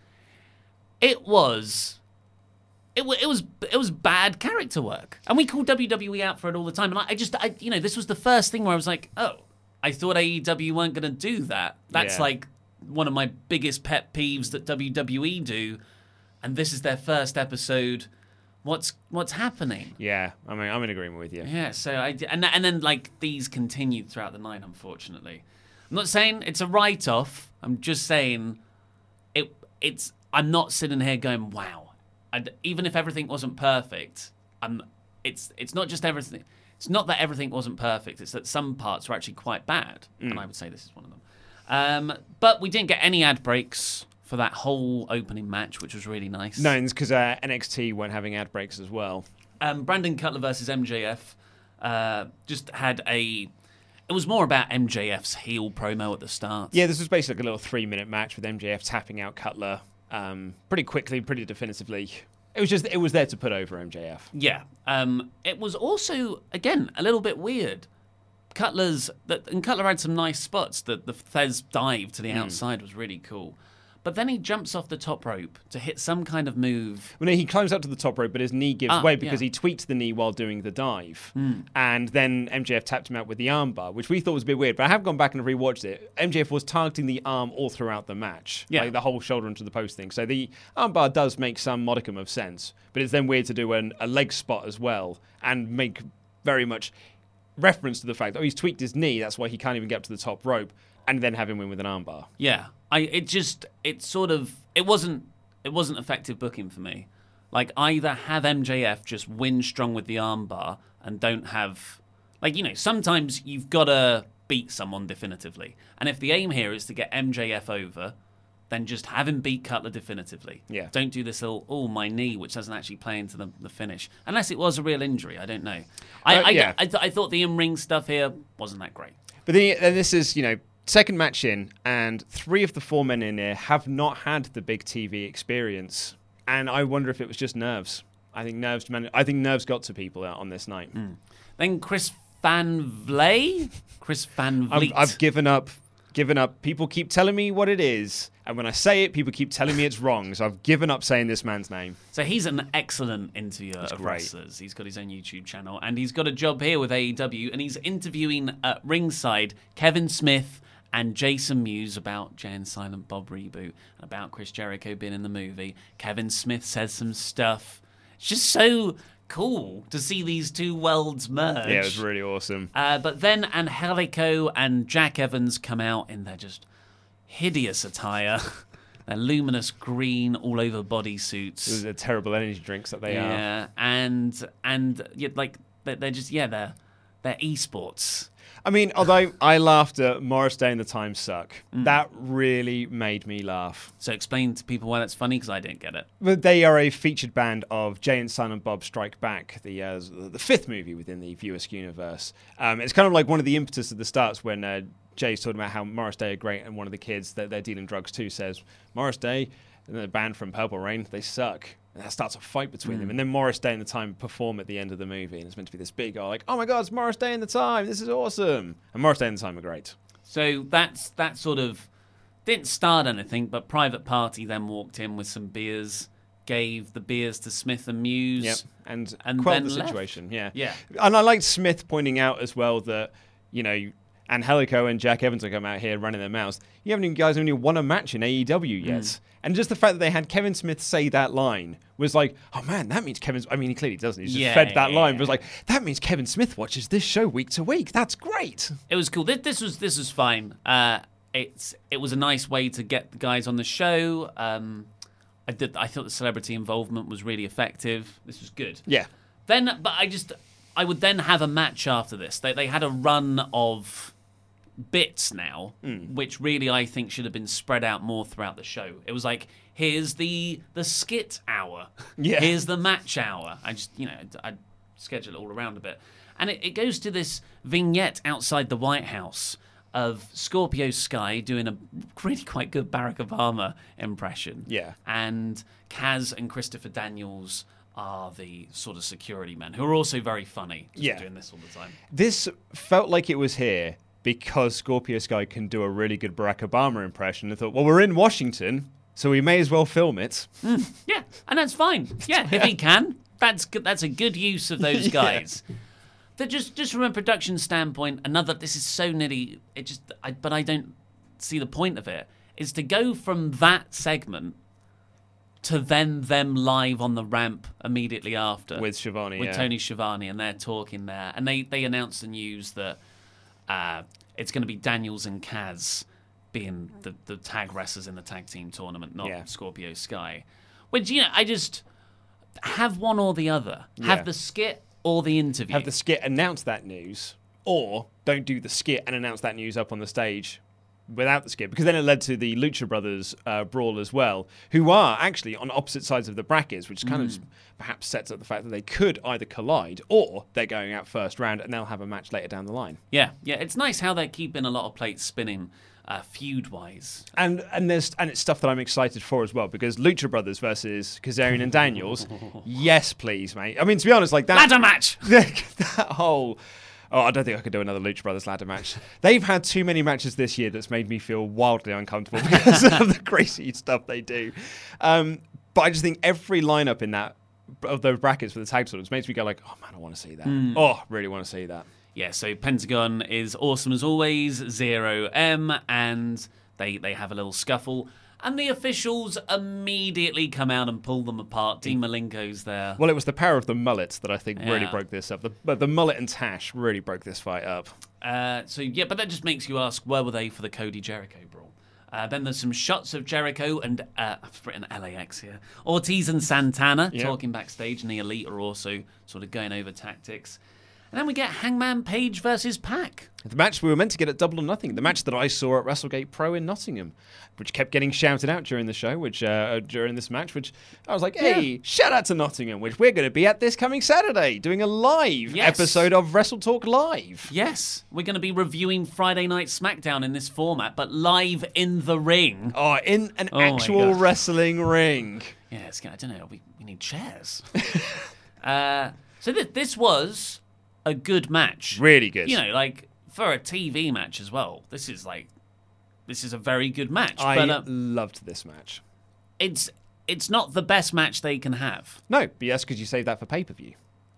bad character work. And we call WWE out for it all the time. And this was the first thing where I was like, oh, I thought AEW weren't going to do that. That's like one of my biggest pet peeves that WWE do. And this is their first episode. What's happening? Yeah, I mean, I'm in agreement with you. Yeah, so and then like these continued throughout the night, unfortunately. I'm not saying it's a write-off. I'm just saying it's. I'm not sitting here going, wow. And even if everything wasn't perfect, it's not just everything. It's not that everything wasn't perfect. It's that some parts were actually quite bad, and I would say this is one of them. But we didn't get any ad breaks for that whole opening match, which was really nice. No, it's because NXT weren't having ad breaks as well. Brandon Cutler versus MJF just had it was more about MJF's heel promo at the start. Yeah, this was basically like a little 3-minute match with MJF tapping out Cutler pretty quickly, pretty definitively. It was there to put over MJF. Yeah. It was also, again, a little bit weird. Cutler had some nice spots. The Fez dive to the outside was really cool. But then he jumps off the top rope to hit some kind of move. Well, no, he climbs up to the top rope, but his knee gives way because he tweaked the knee while doing the dive. And then MJF tapped him out with the armbar, which we thought was a bit weird. But I have gone back and rewatched it. MJF was targeting the arm all throughout the match. Like the whole shoulder into the post thing. So the armbar does make some modicum of sense. But it's then weird to do a leg spot as well and make very much reference to the fact that he's tweaked his knee. That's why he can't even get up to the top rope. And then have him win with an armbar. Yeah. It wasn't effective booking for me. Like, either have MJF just win strong with the armbar and don't have, sometimes you've got to beat someone definitively. And if the aim here is to get MJF over, then just have him beat Cutler definitively. Yeah. Don't do this little, my knee, which doesn't actually play into the finish. Unless it was a real injury, I don't know. I thought the in-ring stuff here wasn't that great. But then this is, second match in, and 3 of the 4 men in here have not had the big TV experience, and I wonder if it was just nerves. I think nerves got to people on this night. Then Chris Van Vliet. I've given up. People keep telling me what it is, and when I say it, people keep telling me it's wrong. So I've given up saying this man's name. So he's an excellent interviewer of wrestlers. He's got his own YouTube channel, and he's got a job here with AEW, and he's interviewing at ringside Kevin Smith and Jason Mewes about Jay and Silent Bob reboot, about Chris Jericho being in the movie. Kevin Smith says some stuff. It's just so cool to see these two worlds merge. Yeah, it was really awesome. But then Angelico and Jack Evans come out in their just hideous attire. Their luminous green all over bodysuits. Those are terrible energy drinks that they are. Yeah, and they're just they're esports. I mean, although I laughed at Morris Day and the Time Suck, that really made me laugh. So explain to people why that's funny, because I didn't get it. But they are a featured band of Jay and Silent Bob Strike Back, the 5th movie within the View Askew universe. It's kind of like one of the impetus at the starts when Jay's talking about how Morris Day are great, and one of the kids that they're dealing drugs to says, Morris Day, and the band from Purple Rain, they suck. And that starts a fight between them. And then Morris Day and the Time perform at the end of the movie. And it's meant to be this big, oh my God, it's Morris Day and the Time. This is awesome. And Morris Day and the Time are great. So that sort of didn't start anything, but Private Party then walked in with some beers, gave the beers to Smith and Mewes. Yep. And quelled the situation. Yeah. And I liked Smith pointing out as well that, and Helico and Jack Evans are come out here running their mouths. You haven't even guys only won a match in AEW yet. And just the fact that they had Kevin Smith say that line was like, oh man, that means Kevin's... I mean, he clearly doesn't. He's just fed that line. But it was like, that means Kevin Smith watches this show week to week. That's great. It was cool. This was fine. It was a nice way to get the guys on the show. I thought the celebrity involvement was really effective. This was good. Yeah. I would then have a match after this. They had a run of bits now, which really I think should have been spread out more throughout the show. It was like, here's the skit hour. Yeah. Here's the match hour. I schedule it all around a bit. And it goes to this vignette outside the White House of Scorpio Sky doing a really quite good Barack Obama impression. Yeah. And Kaz and Christopher Daniels are the sort of security men, who are also very funny, doing this all the time. This felt like it was here because Scorpio Sky can do a really good Barack Obama impression. I thought, well, we're in Washington, so we may as well film it. Yeah, and that's fine. Yeah, if he can, that's a good use of those guys. That just from a production standpoint, this is so nitty. But I don't see the point of it. Is to go from that segment to then them live on the ramp immediately after with Schiavone, with Tony Schiavone, and they're talking there, and they announced the news that it's going to be Daniels and Kaz being the tag wrestlers in the tag team tournament, not Scorpio Sky. Which I just have one or the other. Have the skit or the interview. Have the skit announce that news, or don't do the skit and announce that news up on the stage without the skit, because then it led to the Lucha Brothers brawl as well, who are actually on opposite sides of the brackets, which kind of perhaps sets up the fact that they could either collide or they're going out first round and they'll have a match later down the line. Yeah, it's nice how they're keeping a lot of plates spinning feud-wise. And it's stuff that I'm excited for as well, because Lucha Brothers versus Kazarian and Daniels, yes please, mate. I mean, to be honest, like that... Ladder match! That whole... Oh, I don't think I could do another Lucha Brothers ladder match. They've had too many matches this year that's made me feel wildly uncomfortable because of the crazy stuff they do. But I just think every lineup in that of those brackets for the tag tournaments makes me go like, oh man, I want to see that. Oh, really want to see that. Yeah, so Pentagon is awesome as always, 0M, and they have a little scuffle. And the officials immediately come out and pull them apart. Dean Malenko's there. Well, it was the power of the mullet that I think really broke this up. The mullet and Tash really broke this fight up. But that just makes you ask, where were they for the Cody Jericho brawl? Then there's some shots of Jericho and, I've written LAX here, Ortiz and Santana talking backstage, and the Elite are also sort of going over tactics. And then we get Hangman Page versus Pac. The match we were meant to get at Double or Nothing. The match that I saw at WrestleGate Pro in Nottingham, which kept getting shouted out during the show, during this match, which I was like, hey, shout out to Nottingham, which we're going to be at this coming Saturday, doing a live episode of Wrestle Talk Live. Yes, we're going to be reviewing Friday Night SmackDown in this format, but live in the ring. Oh, in an actual wrestling ring. Yeah, I don't know, we need chairs. So this was a good match. Really good. Like for a TV match as well. This is a very good match. I loved this match. It's not the best match they can have. No, but yes, because you saved that for pay-per-view.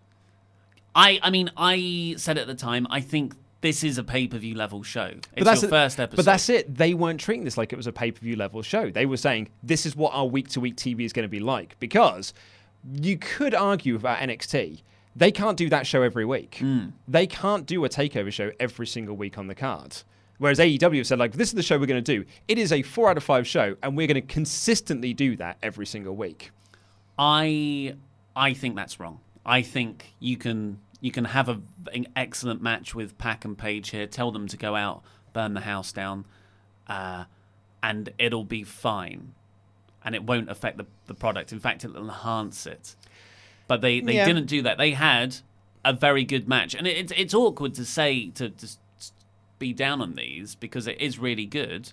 I mean, I said at the time, I think this is a pay-per-view level show. It's your first episode. But that's it. They weren't treating this like it was a pay-per-view level show. They were saying, this is what our week-to-week TV is going to be like. Because you could argue about NXT. They can't do that show every week. They can't do a takeover show every single week on the card. Whereas AEW have said, like, this is the show we're going to do. It is a 4 out of 5 show, and we're going to consistently do that every single week. I think that's wrong. I think you can have an excellent match with Pac and Page here, tell them to go out, burn the house down, and it'll be fine. And it won't affect the product. In fact, it'll enhance it. But they didn't do that. They had a very good match. And it's awkward to say, to be down on these, because it is really good.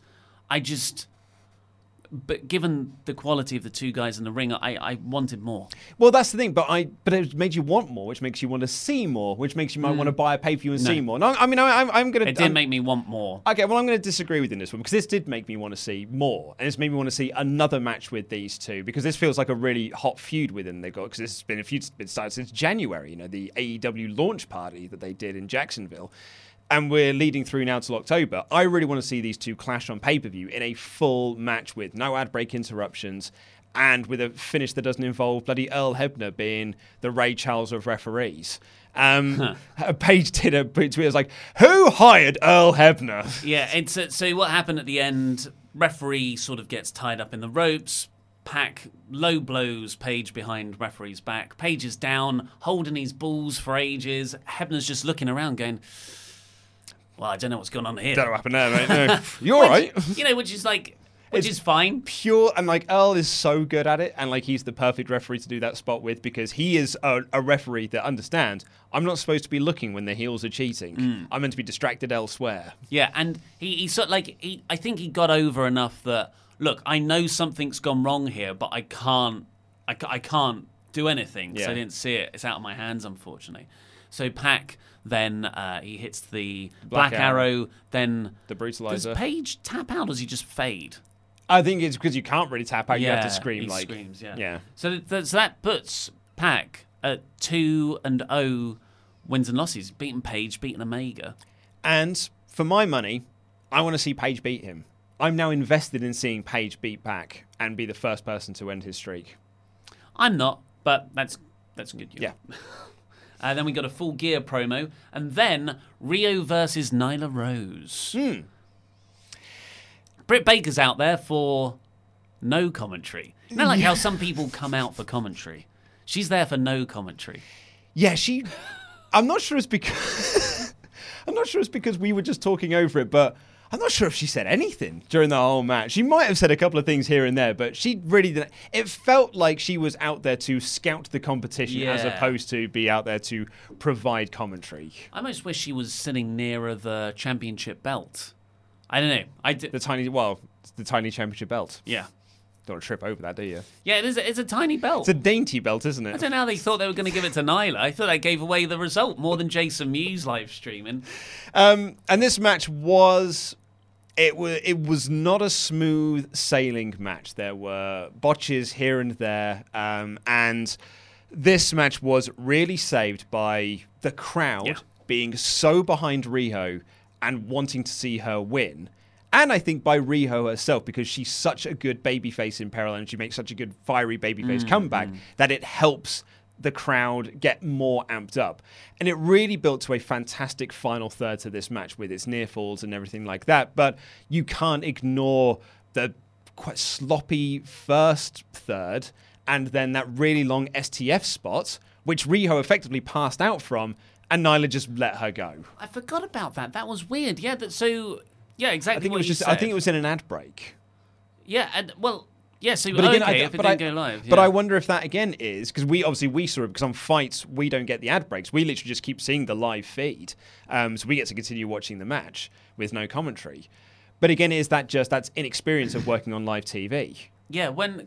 But given the quality of the two guys in the ring, I wanted more. Well, that's the thing. But it made you want more, which makes you want to see more, which makes you might want to buy a pay-per-view and see more. No, I mean, I'm going to... It did make me want more. Okay, well, I'm going to disagree with you in this one, because this did make me want to see more. And it's made me want to see another match with these two, because this feels like a really hot feud within they've got, because this has been a feud that's been started since January, the AEW launch party that they did in Jacksonville. and we're leading through now till October, I really want to see these two clash on pay-per-view in a full match with no ad break interruptions and with a finish that doesn't involve bloody Earl Hebner being the Ray Charles of referees. Paige did a tweet. It was like, who hired Earl Hebner? Yeah, so what happened at the end, referee sort of gets tied up in the ropes. Pac low blows Paige behind referee's back. Paige is down, holding his balls for ages. Hebner's just looking around going, well, I don't know what's going on here. Don't know what happened there, mate. No. You're all right. Which is fine. Pure, and like Earl is so good at it, and like he's the perfect referee to do that spot with, because he is a referee that understands I'm not supposed to be looking when the heels are cheating. I'm meant to be distracted elsewhere. Yeah, and he sort of like I think he got over enough that, look, I know something's gone wrong here, but I can't do anything because I didn't see it. It's out of my hands, unfortunately. So Pac then he hits the Black Arrow, then the Brutalizer. Does Paige tap out, or does he just fade? I think it's because you can't really tap out. You have to scream. He like screams, yeah. So that puts Pac at 2-0 wins and losses, beating Paige, beating Omega. And for my money, I want to see Paige beat him. I'm now invested in seeing Paige beat Pac and be the first person to end his streak. I'm not, but that's good. Yeah. Then we got a Full Gear promo, and then Rio versus Nyla Rose. Britt Baker's out there for no commentary. You know, like how some people come out for commentary. She's there for no commentary. Yeah, I'm not sure it's because we were just talking over it, but I'm not sure if she said anything during the whole match. She might have said a couple of things here and there, but she really didn't. It felt like she was out there to scout the competition as opposed to be out there to provide commentary. I almost wish she was sitting nearer the championship belt. I don't know. The tiny championship belt. Yeah. Don't want to trip over that, do you? Yeah, it's a tiny belt. It's a dainty belt, isn't it? I don't know how they thought they were going to give it to Nyla. I thought that gave away the result more than Jason Mewes live streaming. And this match was... It was not a smooth sailing match. There were botches here and there. And this match was really saved by the crowd being so behind Riho and wanting to see her win. And I think by Riho herself, because she's such a good babyface in Peril and she makes such a good fiery babyface comeback, that it helps the crowd get more amped up. And it really built to a fantastic final third to this match with its near falls and everything like that. But you can't ignore the quite sloppy first third and then that really long STF spot, which Riho effectively passed out from, and Nyla just let her go. I forgot about that. That was weird. Yeah, exactly. I think what it was you just. said. I think it was in an ad break. Yeah, and well, yeah. So but again, if it didn't go live. But I wonder if that again is because we saw it because on Fights we don't get the ad breaks. We literally just keep seeing the live feed, so we get to continue watching the match with no commentary. But again, is that that's inexperience of working on live TV? Yeah, when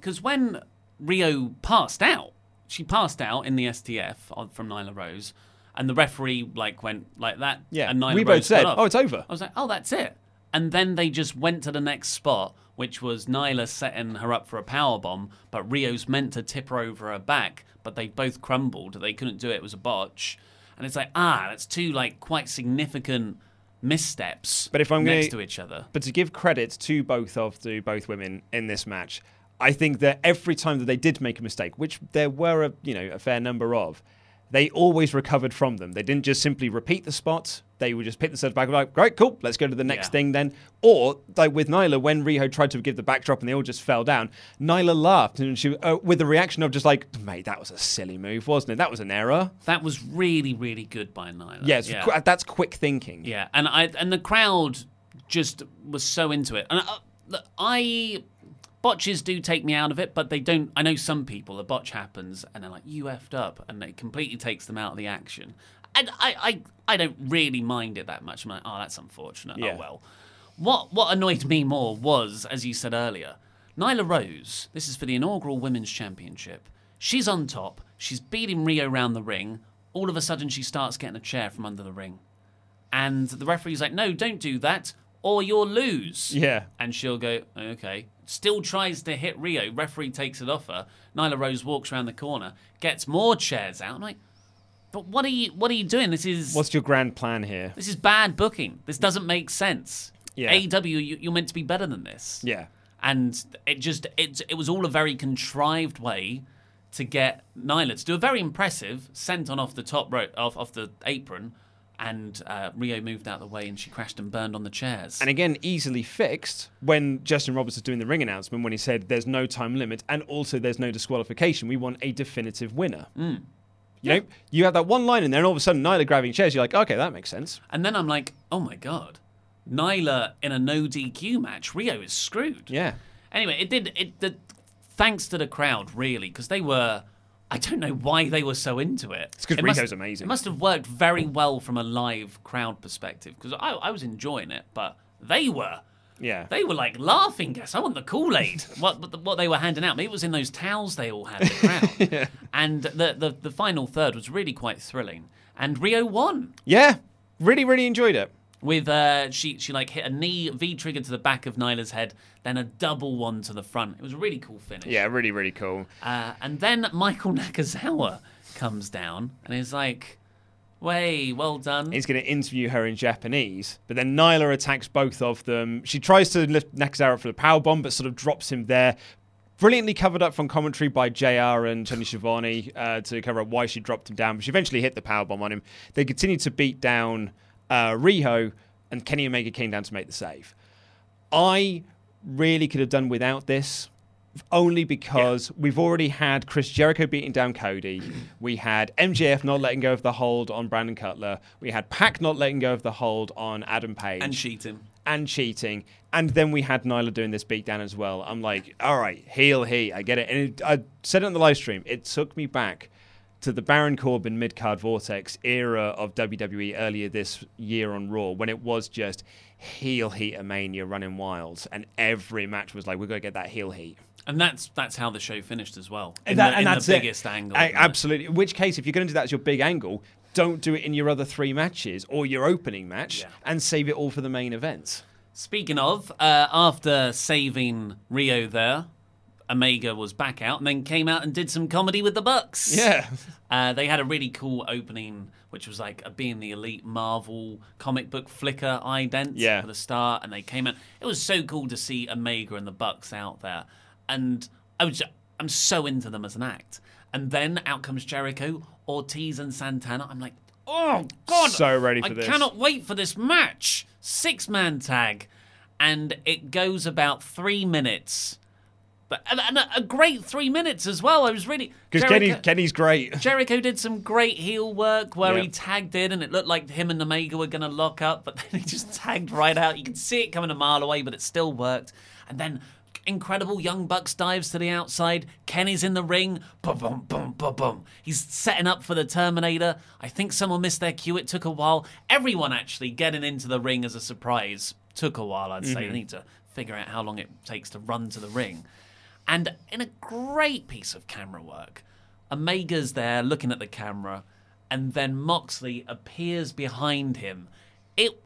Rio passed out, she passed out in the STF from Nyla Rose. And the referee went like that. Yeah, and Nyla we Rose both said, got off. "Oh, it's over." I was like, "Oh, that's it." And then they just went to the next spot, which was Nyla setting her up for a powerbomb, but Rio's meant to tip her over her back, but they both crumbled. They couldn't do it. It was a botch. And it's like, that's two quite significant missteps next to each other. But to give credit to both women in this match, I think that every time that they did make a mistake, which there were a fair number of, they always recovered from them. They didn't just simply repeat the spot. They would just pick themselves back and be like, great, cool, let's go to the next thing then. Or, like with Nyla, when Riho tried to give the backdrop and they all just fell down, Nyla laughed and she with the reaction of just like, mate, that was a silly move, wasn't it? That was an error. That was really, really good by Nyla. Yes, that's quick thinking. Yeah, and the crowd just was so into it. And botches do take me out of it, but they don't. I know some people, a botch happens and they're like, you effed up, and it completely takes them out of the action. And I don't really mind it that much. I'm like, that's unfortunate. Yeah. Oh, well. What annoyed me more was, as you said earlier, Nyla Rose, this is for the inaugural Women's Championship. She's on top. She's beating Rio around the ring. All of a sudden, she starts getting a chair from under the ring. And the referee's like, no, don't do that, or you'll lose. Yeah. And she'll go, okay. Still tries to hit Rio. Referee takes it off her. Nyla Rose walks around the corner, gets more chairs out. I'm like, but what are you doing? What's your grand plan here? This is bad booking. This doesn't make sense. Yeah. AEW, you're meant to be better than this. Yeah. And it was all a very contrived way to get Nyla to do a very impressive senton off the top rope, off the apron, and Rio moved out of the way and she crashed and burned on the chairs. And again, easily fixed when Justin Roberts was doing the ring announcement when he said there's no time limit and also there's no disqualification. We want a definitive winner. You know, you have that one line in there and all of a sudden Nyla grabbing chairs, you're like, okay, that makes sense. And then I'm like, oh my God, Nyla in a no DQ match, Rio is screwed. Yeah. Anyway, thanks to the crowd, really, because they were... I don't know why they were so into it. It's because Rio's amazing. It must have worked very well from a live crowd perspective, because I was enjoying it, but they were. Yeah. They were like laughing, guess. I want the Kool-Aid. what they were handing out. Maybe it was in those towels they all had, the crowd. Yeah. And the final third was really quite thrilling. And Rio won. Yeah. Really, really enjoyed it. With she like hit a knee V-trigger to the back of Nyla's head, then a double one to the front. It was a really cool finish. Yeah, really, really cool. And then Michael Nakazawa comes down and is like, "Way, well done." He's going to interview her in Japanese, but then Nyla attacks both of them. She tries to lift Nakazawa for the powerbomb, but sort of drops him there. Brilliantly covered up from commentary by JR and Tony Schiavone to cover up why she dropped him down. But she eventually hit the powerbomb on him. They continued to beat down Riho, and Kenny Omega came down to make the save. I really could have done without this, only because we've already had Chris Jericho beating down Cody. We had MJF not letting go of the hold on Brandon Cutler. We had Pac not letting go of the hold on Adam Page. And cheating. And then we had Nyla doing this beatdown as well. I'm like, all right, heel he, I get it. And I said it on the live stream. It took me back to the Baron Corbin Midcard Vortex era of WWE earlier this year on Raw, when it was just heel heat mania running wild, and every match was like, we're going to get that heel heat. And that's how the show finished as well. That's the biggest angle. Absolutely. In which case, if you're going to do that as your big angle, don't do it in your other three matches or your opening match, and save it all for the main event. Speaking of, after saving Rio there, Omega was back out and then came out and did some comedy with the Bucks. Yeah. They had a really cool opening, which was like a Being the Elite Marvel comic book flicker ident for the start, and they came out. It was so cool to see Omega and the Bucks out there, and I'm so into them as an act. And then out comes Jericho, Ortiz, and Santana. I'm like, oh God, so ready for this. I cannot wait for this match. 6-man tag, and it goes about 3 minutes. And a great 3 minutes as well. I was really... Because Kenny's great. Jericho did some great heel work where he tagged in and it looked like him and Omega were going to lock up, but then he just tagged right out. You could see it coming a mile away, but it still worked. And then incredible Young Bucks dives to the outside. Kenny's in the ring. Boom, boom, boom, boom, boom. He's setting up for the Terminator. I think someone missed their cue. It took a while. Everyone actually getting into the ring as a surprise took a while, I'd say. They need to figure out how long it takes to run to the ring. And in a great piece of camera work, Omega's there looking at the camera, and then Moxley appears behind him. It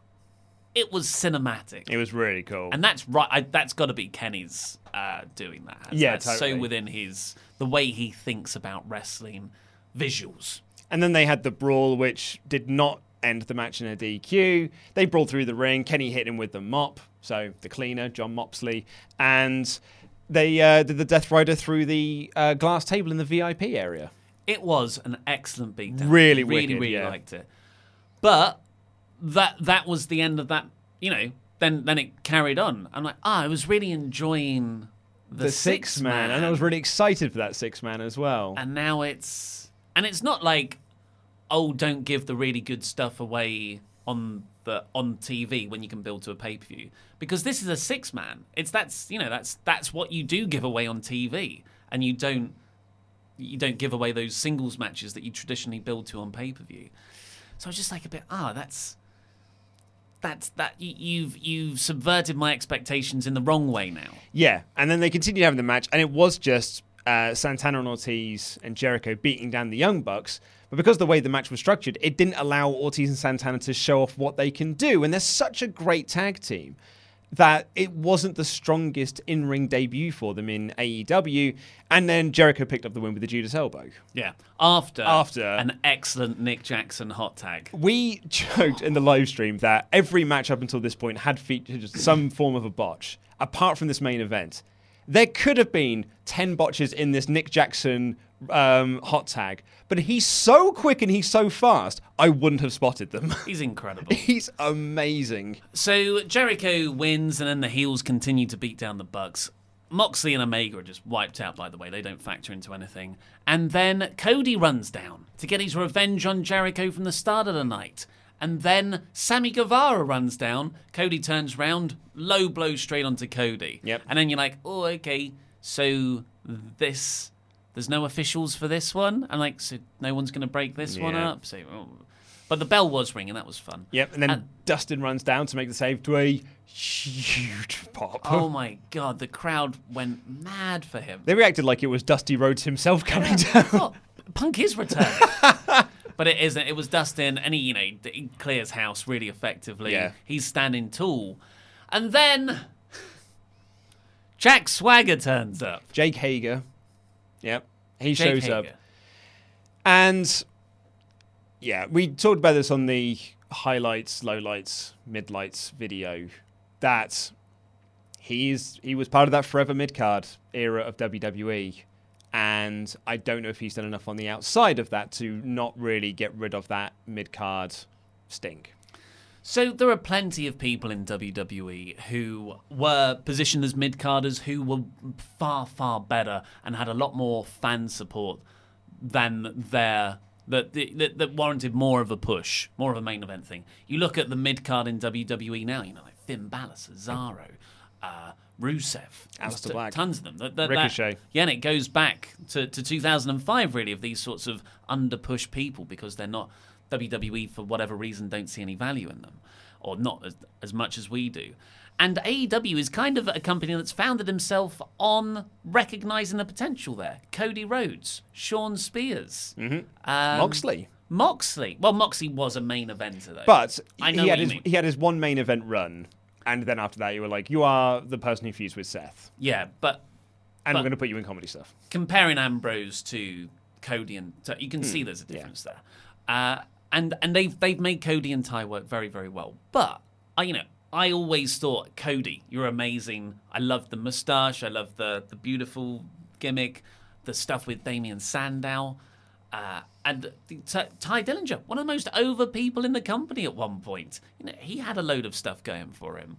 was cinematic. It was really cool. And that's right. That's got to be Kenny's doing that. That's totally. So within the way he thinks about wrestling visuals. And then they had the brawl, which did not end the match in a DQ. They brawled through the ring. Kenny hit him with the mop, so the cleaner, John Moxley, and they did the Death Rider through the glass table in the VIP area. It was an excellent beatdown. Really liked it. But that was the end of that. You know, then it carried on. I'm like, I was really enjoying the 6-man, and I was really excited for that 6-man as well. And now it's not like, oh, don't give the really good stuff away on TV when you can build to a pay-per-view, because this is a 6-man. That's what you do give away on TV, and you don't give away those singles matches that you traditionally build to on pay-per-view. So I was just like a bit, you've subverted my expectations in the wrong way now. Yeah, and then they continued having the match, and it was just Santana and Ortiz and Jericho beating down the Young Bucks. But because of the way the match was structured, it didn't allow Ortiz and Santana to show off what they can do. And they're such a great tag team. that it wasn't the strongest in-ring debut for them in AEW, and then Jericho picked up the win with the Judas Elbow. Yeah, after an excellent Nick Jackson hot tag. We joked in the live stream that every match up until this point had featured some form of a botch, apart from this main event. There could have been 10 botches in this Nick Jackson hot tag, but he's so quick and he's so fast, I wouldn't have spotted them. He's incredible. He's amazing. So Jericho wins, and then the heels continue to beat down the Bucks. Moxley and Omega are just wiped out, by the way. They don't factor into anything. And then Cody runs down to get his revenge on Jericho from the start of the night. And then Sammy Guevara runs down. Cody turns round, low blow straight onto Cody. Yep. And then you're like, oh, okay, so there's no officials for this one? And like, so no one's going to break this one up? So, but the bell was ringing, that was fun. Yep, and then Dustin runs down to make the save to a huge pop. Oh my God, the crowd went mad for him. They reacted like it was Dusty Rhodes himself coming down. Oh, Punk is returning. But it isn't. It was Dustin, and he clears house really effectively. Yeah. He's standing tall. And then Jack Swagger turns up. Jake Hager. Yep. He Jake shows up. Hager. And yeah, we talked about this on the highlights, lowlights, midlights video, that he was part of that forever mid-card era of WWE. And I don't know if he's done enough on the outside of that to not really get rid of that mid-card stink. So there are plenty of people in WWE who were positioned as mid-carders who were far, far better and had a lot more fan support than that warranted more of a push, more of a main event thing. You look at the mid-card in WWE now, like Finn Balor, Cesaro, Rusev, Aleister Black, tons of them. Ricochet. And it goes back to 2005, really, of these sorts of under-push people because they're not, WWE, for whatever reason, don't see any value in them, or not as much as we do. And AEW is kind of a company that's founded himself on recognizing the potential there. Cody Rhodes, Sean Spears. Moxley. Well, Moxley was a main eventer, though. But I know he had his one main event run. And then after that, you were like, you are the person who fused with Seth. Yeah, but I'm going to put you in comedy stuff. Comparing Ambrose to Cody, and you can see there's a difference there. And they've made Cody and Ty work very, very well. But I always thought, Cody, you're amazing. I love the mustache. I love the beautiful gimmick, the stuff with Damian Sandow. And Ty Dillinger, one of the most over people in the company at one point. He had a load of stuff going for him.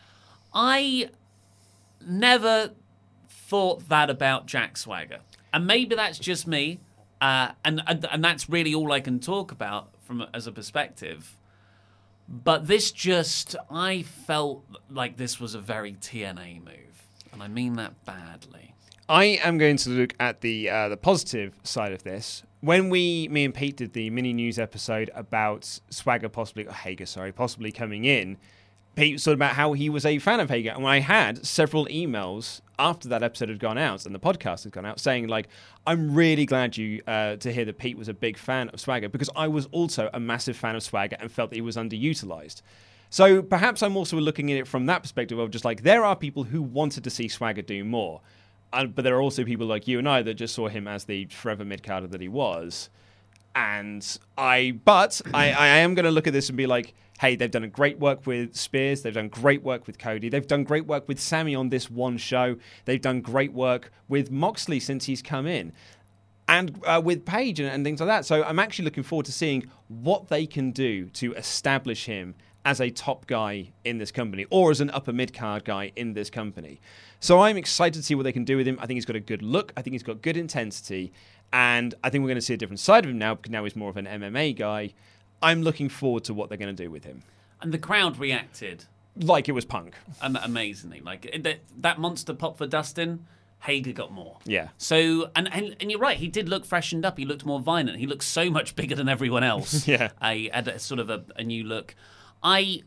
I never thought that about Jack Swagger. And maybe that's just me. And that's really all I can talk about as a perspective. But I felt like this was a very TNA move. And I mean that badly. I am going to look at the positive side of this. When me and Pete did the mini news episode about Hager possibly coming in, Pete thought about how he was a fan of Hager. And I had several emails after that episode had gone out and the podcast had gone out saying, like, I'm really glad to hear that Pete was a big fan of Swagger, because I was also a massive fan of Swagger and felt that he was underutilized. So perhaps I'm also looking at it from that perspective of just like, there are people who wanted to see Swagger do more. But there are also people like you and I that just saw him as the forever mid-carder that he was. And I am going to look at this and be like, hey, they've done great work with Spears. They've done great work with Cody. They've done great work with Sammy on this one show. They've done great work with Moxley since he's come in. And with Paige and things like that. So I'm actually looking forward to seeing what they can do to establish him as a top guy in this company, or as an upper mid-card guy in this company. So I'm excited to see what they can do with him. I think he's got a good look. I think he's got good intensity. And I think we're going to see a different side of him now, because now he's more of an MMA guy. I'm looking forward to what they're going to do with him. And the crowd reacted like it was Punk. Amazingly. Like that monster pop for Dustin, Hager got more. Yeah. So, and you're right, he did look freshened up. He looked more violent. He looked so much bigger than everyone else. Yeah. I had a sort of a new look. I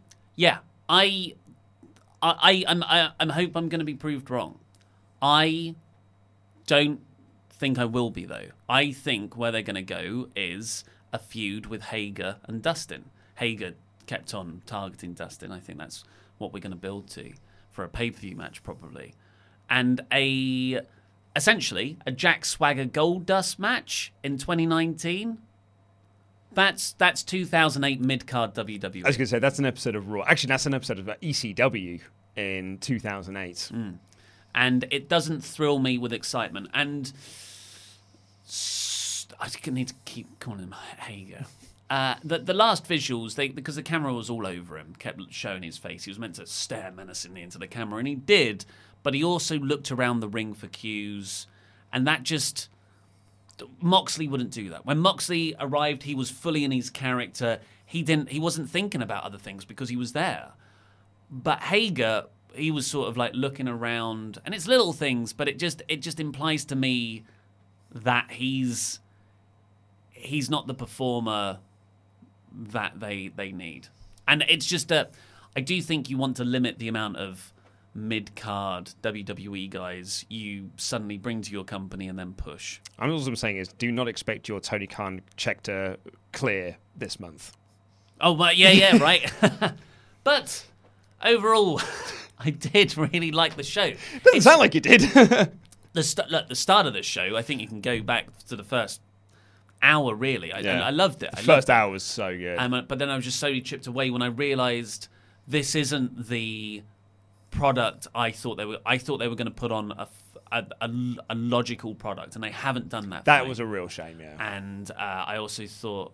hope I'm going to be proved wrong. I don't think I will be, though. I think where they're going to go is a feud with Hager and Dustin. Hager kept on targeting Dustin. I think that's what we're going to build to. for a pay-per-view match, probably. And essentially a Jack Swagger Goldust match in 2019. That's 2008 mid-card WWE. I was going to say, that's an episode of Raw. Actually, that's an episode of ECW in 2008. And it doesn't thrill me with excitement. And I need to keep calling him Hager. The last visuals, because the camera was all over him, kept showing his face. He was meant to stare menacingly into the camera, and he did. But he also looked around the ring for cues, and that just... Moxley wouldn't do that. When Moxley arrived, he was fully in his character. He wasn't thinking about other things because he was there. But Hager, he was sort of like looking around, and it's little things, but it just implies to me that he's not the performer that they need. And it's just I do think you want to limit the amount of mid-card WWE guys you suddenly bring to your company and then push. All I'm saying is, do not expect your Tony Khan check to clear this month. Oh, well, yeah, right. But overall, I did really like the show. Doesn't sound like you did. The start of the show, I think you can go back to the first hour, really. I loved it. The first hour was so good. But then I was just slowly chipped away when I realised this isn't the product I thought they were. I thought they were going to put on a logical product, and they haven't done that. That was a real shame, yeah. And I also thought,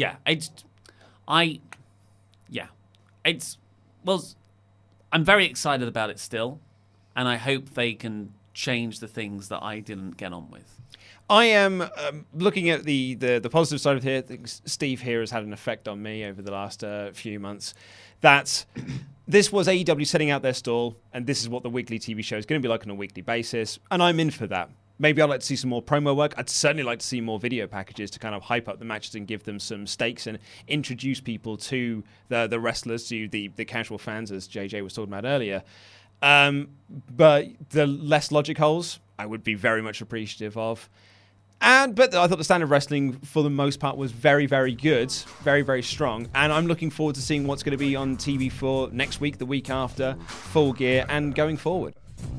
I'm very excited about it still, and I hope they can change the things that I didn't get on with. I am looking at the positive side of it. I think Steve here has had an effect on me over the last few months. That this was AEW setting out their stall, and this is what the weekly TV show is going to be like on a weekly basis, and I'm in for that. Maybe I'd like to see some more promo work. I'd certainly like to see more video packages to kind of hype up the matches and give them some stakes and introduce people to the wrestlers, to the casual fans, as JJ was talking about earlier. But the less logic holes, I would be very much appreciative of. But I thought the standard wrestling, for the most part, was very, very good, very, very strong. And I'm looking forward to seeing what's going to be on TV for next week, the week after, Full Gear, and going forward.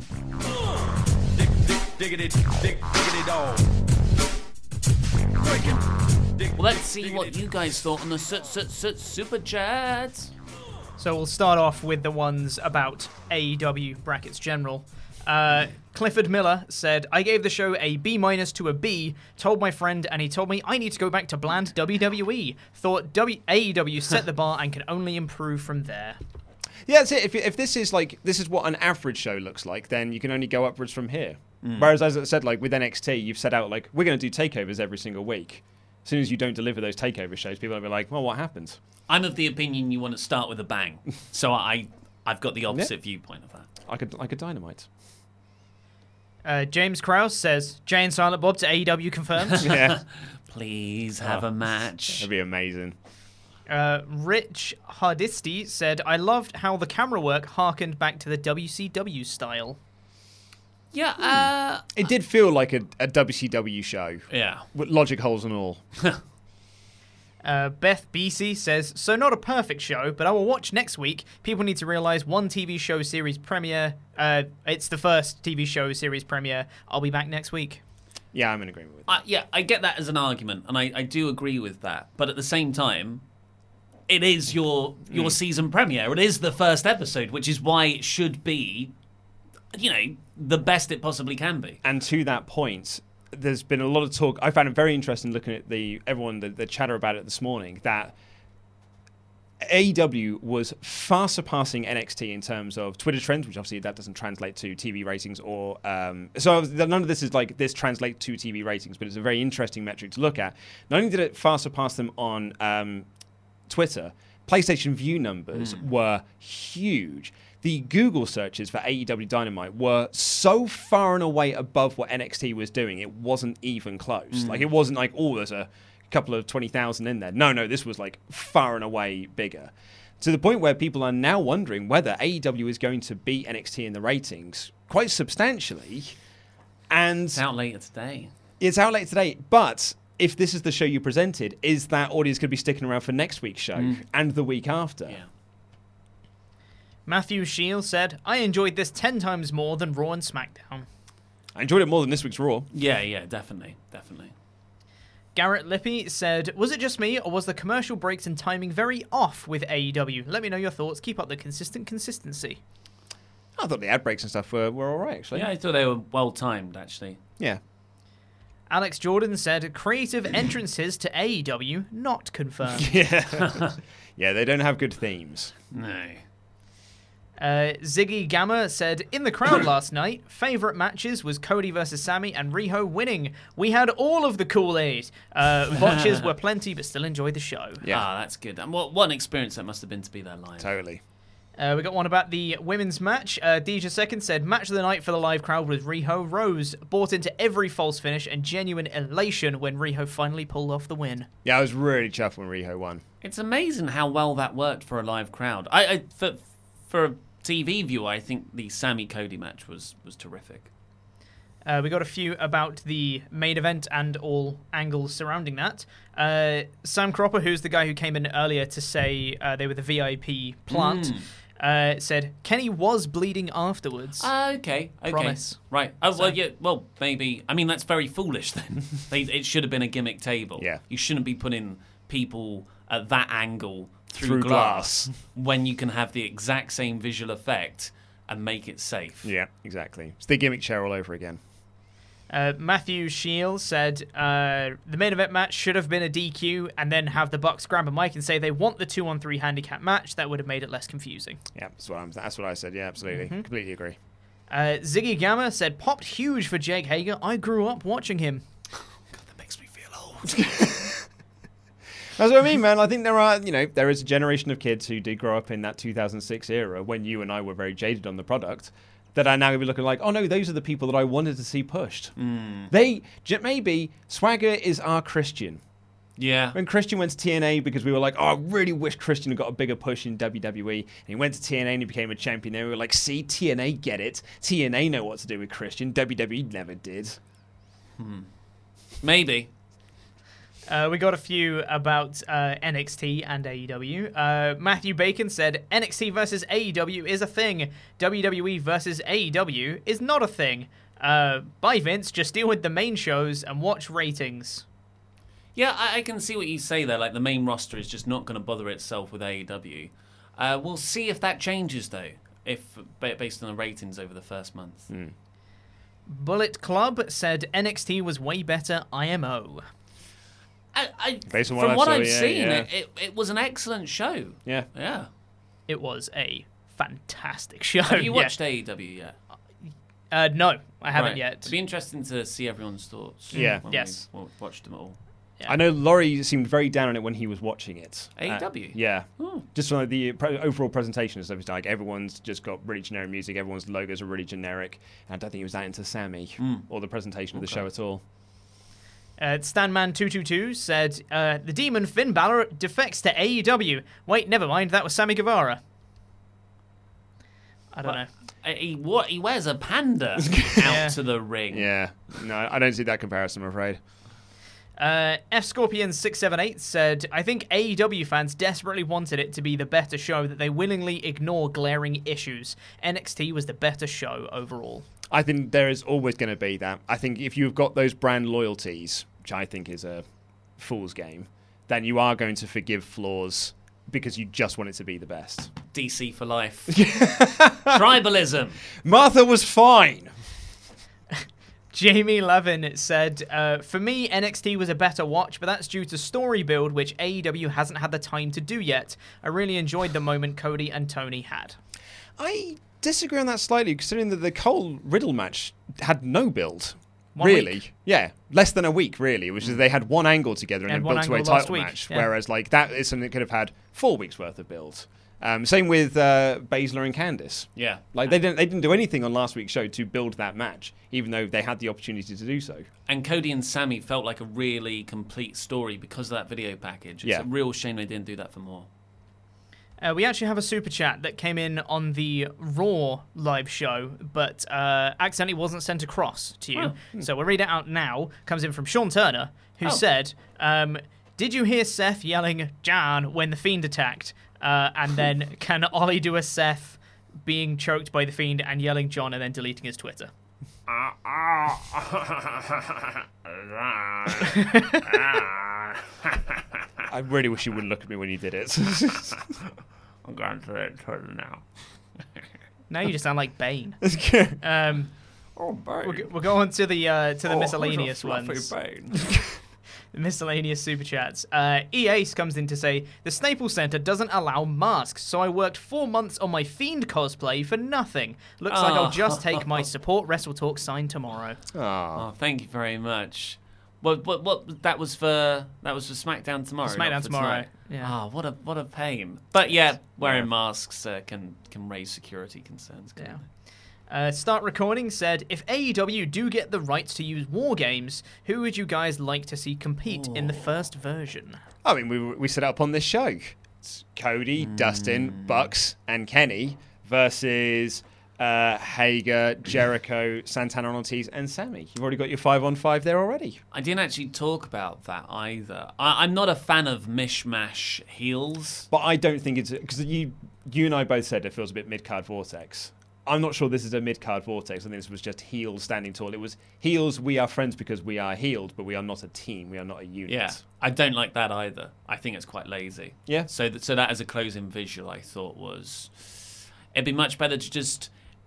Well, let's see what you guys thought on the Super Chats. So we'll start off with the ones about AEW brackets general. Clifford Miller said, I gave the show a B- to a B, told my friend, and he told me I need to go back to bland WWE. Thought AEW set the bar and can only improve from there. Yeah, that's it. If this is what an average show looks like, then you can only go upwards from here. Whereas, as I said, like with NXT, you've set out like we're going to do takeovers every single week. As soon as you don't deliver those takeover shows, people will be like, well, what happened? I'm of the opinion you want to start with a bang. So I've got the opposite viewpoint of that. Like a Dynamite. James Krause says, Jay and Silent Bob to AEW confirmed. Yeah. Please have a match. That'd be amazing. Rich Hardisti said, I loved how the camera work harkened back to the WCW style. Yeah, it did feel like a WCW show. Yeah. With logic holes and all. Beth BC says, so not a perfect show, but I will watch next week. People need to realize one TV show series premiere. It's the first TV show series premiere. I'll be back next week. Yeah, I'm in agreement with that. I get that as an argument, and I do agree with that. But at the same time, it is your season premiere. It is the first episode, which is why it should be, the best it possibly can be. And to that point, there's been a lot of talk. I found it very interesting looking at the chatter about it this morning, that AEW was far surpassing NXT in terms of Twitter trends, which obviously that doesn't translate to TV ratings or... so none of this is like this translate to TV ratings, but it's a very interesting metric to look at. Not only did it far surpass them on Twitter, PlayStation View numbers were huge. The Google searches for AEW Dynamite were so far and away above what NXT was doing, it wasn't even close. Like, it wasn't like, oh, there's a couple of 20,000 in there. No, this was like far and away bigger. To the point where people are now wondering whether AEW is going to beat NXT in the ratings quite substantially. And it's out later today. It's out later today, but if this is the show you presented, is that audience going to be sticking around for next week's show and the week after? Yeah. Matthew Shields said, I enjoyed this 10 times more than Raw and SmackDown. I enjoyed it more than this week's Raw. Yeah, definitely. Garrett Lippy said, was it just me, or was the commercial breaks and timing very off with AEW? Let me know your thoughts. Keep up the consistency. I thought the ad breaks and stuff were all right, actually. Yeah, I thought they were well-timed, actually. Yeah. Alex Jordan said, creative entrances to AEW not confirmed. Yeah. Yeah, they don't have good themes. No. Ziggy Gamma said, in the crowd last night, favourite matches was Cody versus Sammy and Riho winning. We had all of the Kool-Aid. Botches were plenty, but still enjoyed the show. Yeah, that's good. And what an experience that must have been to be there live. Totally. We got one about the women's match. Deja Second said, match of the night for the live crowd was Riho Rose. Bought into every false finish and genuine elation when Riho finally pulled off the win. Yeah, I was really chuffed when Riho won. It's amazing how well that worked for a live crowd. For a TV viewer, I think the Sammy Cody match was terrific. We got a few about the main event and all angles surrounding that. Sam Cropper, who's the guy who came in earlier to say they were the VIP plant, said Kenny was bleeding afterwards. Okay. Promise. Right. Well, maybe. I mean, that's very foolish then. It should have been a gimmick table. Yeah. You shouldn't be putting people at that angle through glass when you can have the exact same visual effect and make it safe. Yeah, exactly. It's the gimmick chair all over again. Matthew Shields said the main event match should have been a DQ and then have the Bucks grab a mic and say they want the 2-on-3 handicap match. That would have made it less confusing. Yeah, that's what I said. Yeah, absolutely. Completely agree. Ziggy Gamma said, popped huge for Jake Hager. I grew up watching him. God, that makes me feel old. That's what I mean, man. I think there is a generation of kids who did grow up in that 2006 era when you and I were very jaded on the product that are now going to be looking like, oh no, those are the people that I wanted to see pushed. Maybe Swagger is our Christian. Yeah. When Christian went to TNA because we were like, oh, I really wish Christian had got a bigger push in WWE. And he went to TNA and he became a champion there. We were like, see, TNA get it. TNA know what to do with Christian. WWE never did. Maybe. We got a few about NXT and AEW. Matthew Bacon said, NXT versus AEW is a thing. WWE versus AEW is not a thing. Bye, Vince. Just deal with the main shows and watch ratings. Yeah, I can see what you say there. Like, the main roster is just not going to bother itself with AEW. We'll see if that changes, though, based on the ratings over the first month. Bullet Club said NXT was way better IMO. Based on from what I've saw, seen, yeah. it was an excellent show. Yeah. It was a fantastic show. Have you watched AEW yet? No, I haven't yet. It'd be interesting to see everyone's thoughts. Yeah. When we watched them all. Yeah. I know Laurie seemed very down on it when he was watching it. AEW? Yeah. Just from the overall presentation and stuff, it's like everyone's just got really generic music, everyone's logos are really generic, and I don't think he was that into Sammy or the presentation of the show at all. Stanman222 said, the demon Finn Balor defects to AEW. Wait, never mind, that was Sammy Guevara. I don't know. He wears a panda out to the ring. Yeah. No, I don't see that comparison, I'm afraid. F-Scorpion678 said, I think AEW fans desperately wanted it to be the better show that they willingly ignore glaring issues. NXT was the better show overall. I think there is always going to be that. I think if you've got those brand loyalties, which I think is a fool's game, then you are going to forgive flaws because you just want it to be the best. DC for life. Tribalism. Martha was fine. Jamie Levin said, for me, NXT was a better watch, but that's due to story build, which AEW hasn't had the time to do yet. I really enjoyed the moment Cody and Tony had. I disagree on that slightly, considering that the Cole Riddle match had no build. 1 really? week. Yeah, less than a week, really, which is they had one angle together and then built to a title match, whereas like that is something that could have had 4 weeks worth of build. Same with Baszler and Candice. Yeah, like they didn't do anything on last week's show to build that match, even though they had the opportunity to do so. And Cody and Sammy felt like a really complete story because of that video package. It's a real shame they didn't do that for more. We actually have a super chat that came in on the Raw live show, but accidentally wasn't sent across to you. So we'll read it out now. Comes in from Sean Turner, who said, did you hear Seth yelling, Jan, when The Fiend attacked? And then, can Ollie do a Seth being choked by the Fiend and yelling John and then deleting his Twitter. I really wish you wouldn't look at me when you did it. I'm going to it now. Now you just sound like Bane. Bane. We'll go on to the miscellaneous ones. Bane. The miscellaneous super chats. EAce comes in to say, the Staples Center doesn't allow masks, so I worked 4 months on my Fiend cosplay for nothing. Looks like I'll just take my support Wrestle Talk sign tomorrow. Oh, thank you very much. What that was for SmackDown tomorrow. SmackDown tomorrow. Yeah. Oh, what a pain. But yeah, wearing masks can raise security concerns. Yeah. Start Recording said, if AEW do get the rights to use War Games, who would you guys like to see compete in the first version? I mean, we set it up on this show. It's Cody, Dustin, Bucks, and Kenny versus Hager, Jericho, Santana Ortiz, and Sammy. You've already got your 5-on-5 there already. I didn't actually talk about that either. I'm not a fan of mishmash heels. But I don't think it's... Because you and I both said it feels a bit mid-card Vortex. I'm not sure this is a mid-card Vortex. I think this was just heels standing tall. It was heels, we are friends because we are healed, but we are not a team. We are not a unit. Yeah, I don't like that either. I think it's quite lazy. Yeah. So that as a closing visual, I thought it'd be much better to just,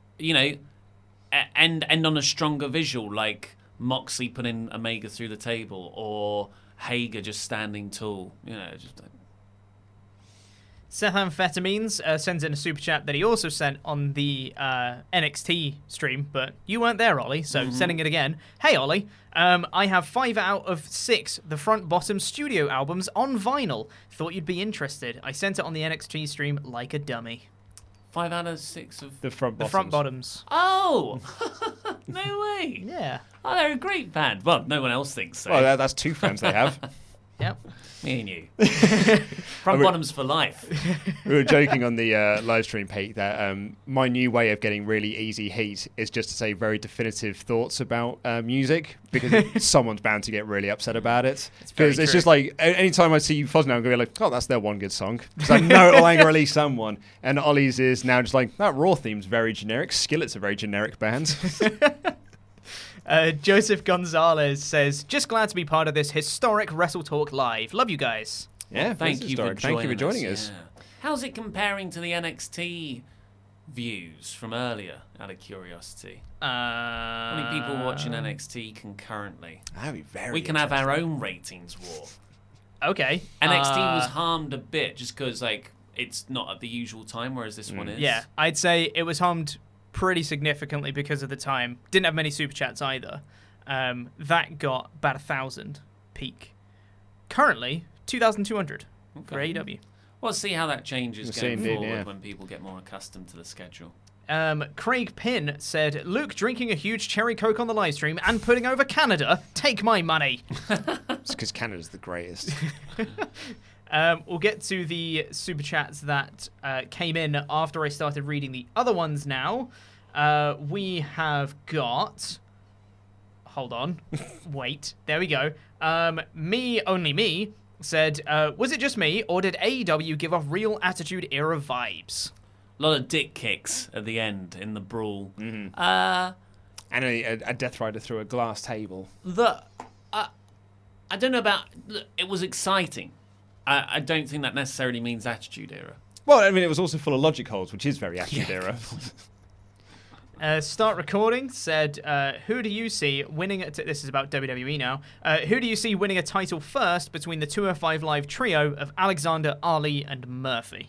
end on a stronger visual, like Moxley putting Omega through the table or Hager just standing tall. Seth Amphetamines sends in a super chat that he also sent on the NXT stream, but you weren't there, Ollie, so sending it again. Hey, Ollie, I have 5 out of 6 the Front Bottom studio albums on vinyl. Thought you'd be interested. I sent it on the NXT stream like a dummy. 5 out of 6 of the Front Bottoms. The Front Bottoms. Oh, no way. Yeah. Oh, they're a great band. Well, no one else thinks so. Well, that's 2 friends they have. Yep. Me and you. Front Bottoms for life. We were joking on the live stream, Pete, that my new way of getting really easy heat is just to say very definitive thoughts about music, because someone's bound to get really upset about it. Because it's just like, anytime I see Fosnell, I'm going to be like, oh, that's their one good song. Because I know it'll anger at least someone. And Ollie's is now just like, that Raw theme's very generic. Skillet's a very generic band. Joseph Gonzalez says, just glad to be part of this historic Wrestle Talk Live. Love you guys. Yeah, well, thank you for joining us. Yeah. How's it comparing to the NXT views from earlier, out of curiosity? How many people watching NXT concurrently? That'd be very We can have our own ratings war. Okay. NXT was harmed a bit just because it's not at the usual time, whereas this one is. Yeah, I'd say it was harmed pretty significantly because of the time. Didn't have many super chats either. That got about 1,000 peak. Currently, 2,200 for AEW. We'll see how that changes going forward when people get more accustomed to the schedule. Craig Pinn said, Luke drinking a huge cherry coke on the live stream and putting over Canada. Take my money. It's because Canada's the greatest. We'll get to the super chats that came in after I started reading the other ones now. We have got... Hold on. Wait. There we go. Only me said, was it just me, or did AEW give off real Attitude Era vibes? A lot of dick kicks at the end in the brawl. Mm-hmm. And a Death Rider through a glass table. I don't know about... It was exciting. I don't think that necessarily means Attitude Era. Well, I mean, it was also full of logic holes, which is very Attitude Era. Start Recording said, who do you see winning... This is about WWE now. Who do you see winning a title first between the 205 Live trio of Alexander, Ali, and Murphy?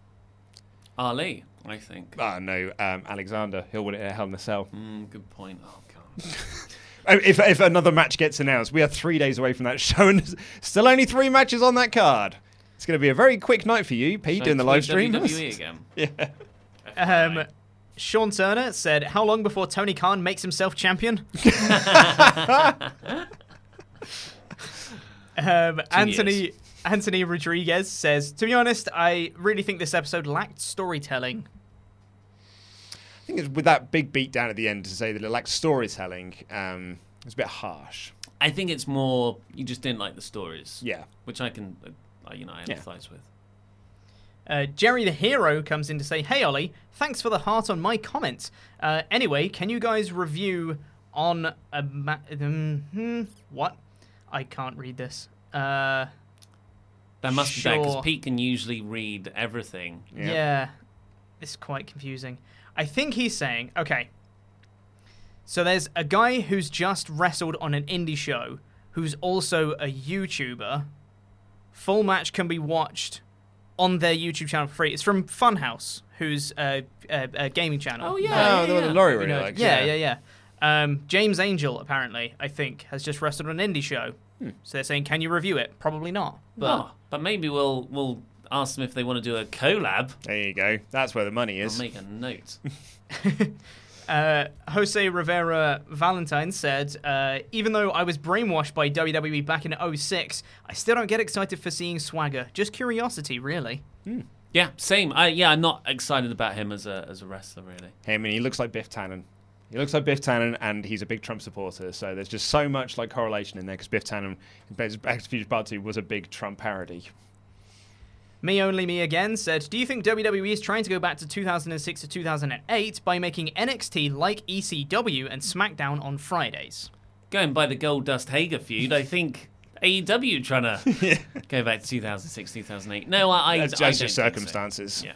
Ali, I think. No, Alexander. He'll win it at Hell in a Cell. Good point. Oh, God. If another match gets announced, we are 3 days away from that show, and still only 3 matches on that card. It's going to be a very quick night for you, Pete, doing the live stream. WWE again. Yeah. Sean Turner said, how long before Tony Khan makes himself champion? Anthony Rodriguez says, to be honest, I really think this episode lacked storytelling. I think it's with that big beat down at the end to say that it lacked storytelling, it's a bit harsh. I think it's more you just didn't like the stories. Yeah. Which I can, I empathise with. Jerry the Hero comes in to say, "Hey Ollie, thanks for the heart on my comments. Anyway, can you guys review on what? I can't read this. That must be bad, sure. because Pete can usually read everything. Yeah. It's quite confusing. I think he's saying, okay, so there's a guy who's just wrestled on an indie show who's also a YouTuber. Full match can be watched on their YouTube channel for free. It's from Funhouse, who's a gaming channel. Oh, yeah. The one that Laurie really likes. Yeah. James Angel, apparently, I think, has just wrestled on an indie show. So they're saying, can you review it? Probably not. But maybe we'll ask them if they want to do a collab. There you go. That's where the money is. I'll make a note. Jose Rivera Valentine said, even though I was brainwashed by WWE back in 2006, I still don't get excited for seeing Swagger. Just curiosity, really. Yeah, same. I'm not excited about him as a wrestler, really. I mean, he looks like Biff Tannen. He looks like Biff Tannen, and he's a big Trump supporter, so there's just so much like correlation in there, because Biff Tannen in Back to the Future Part 2 was a big Trump parody. Me Only Me Again said, do you think WWE is trying to go back to 2006 to 2008 by making NXT like ECW and SmackDown on Fridays? Going by the Goldust Hager feud, I think AEW trying to go back to 2006, 2008. No, I That's I just don't circumstances. Think so. Yeah.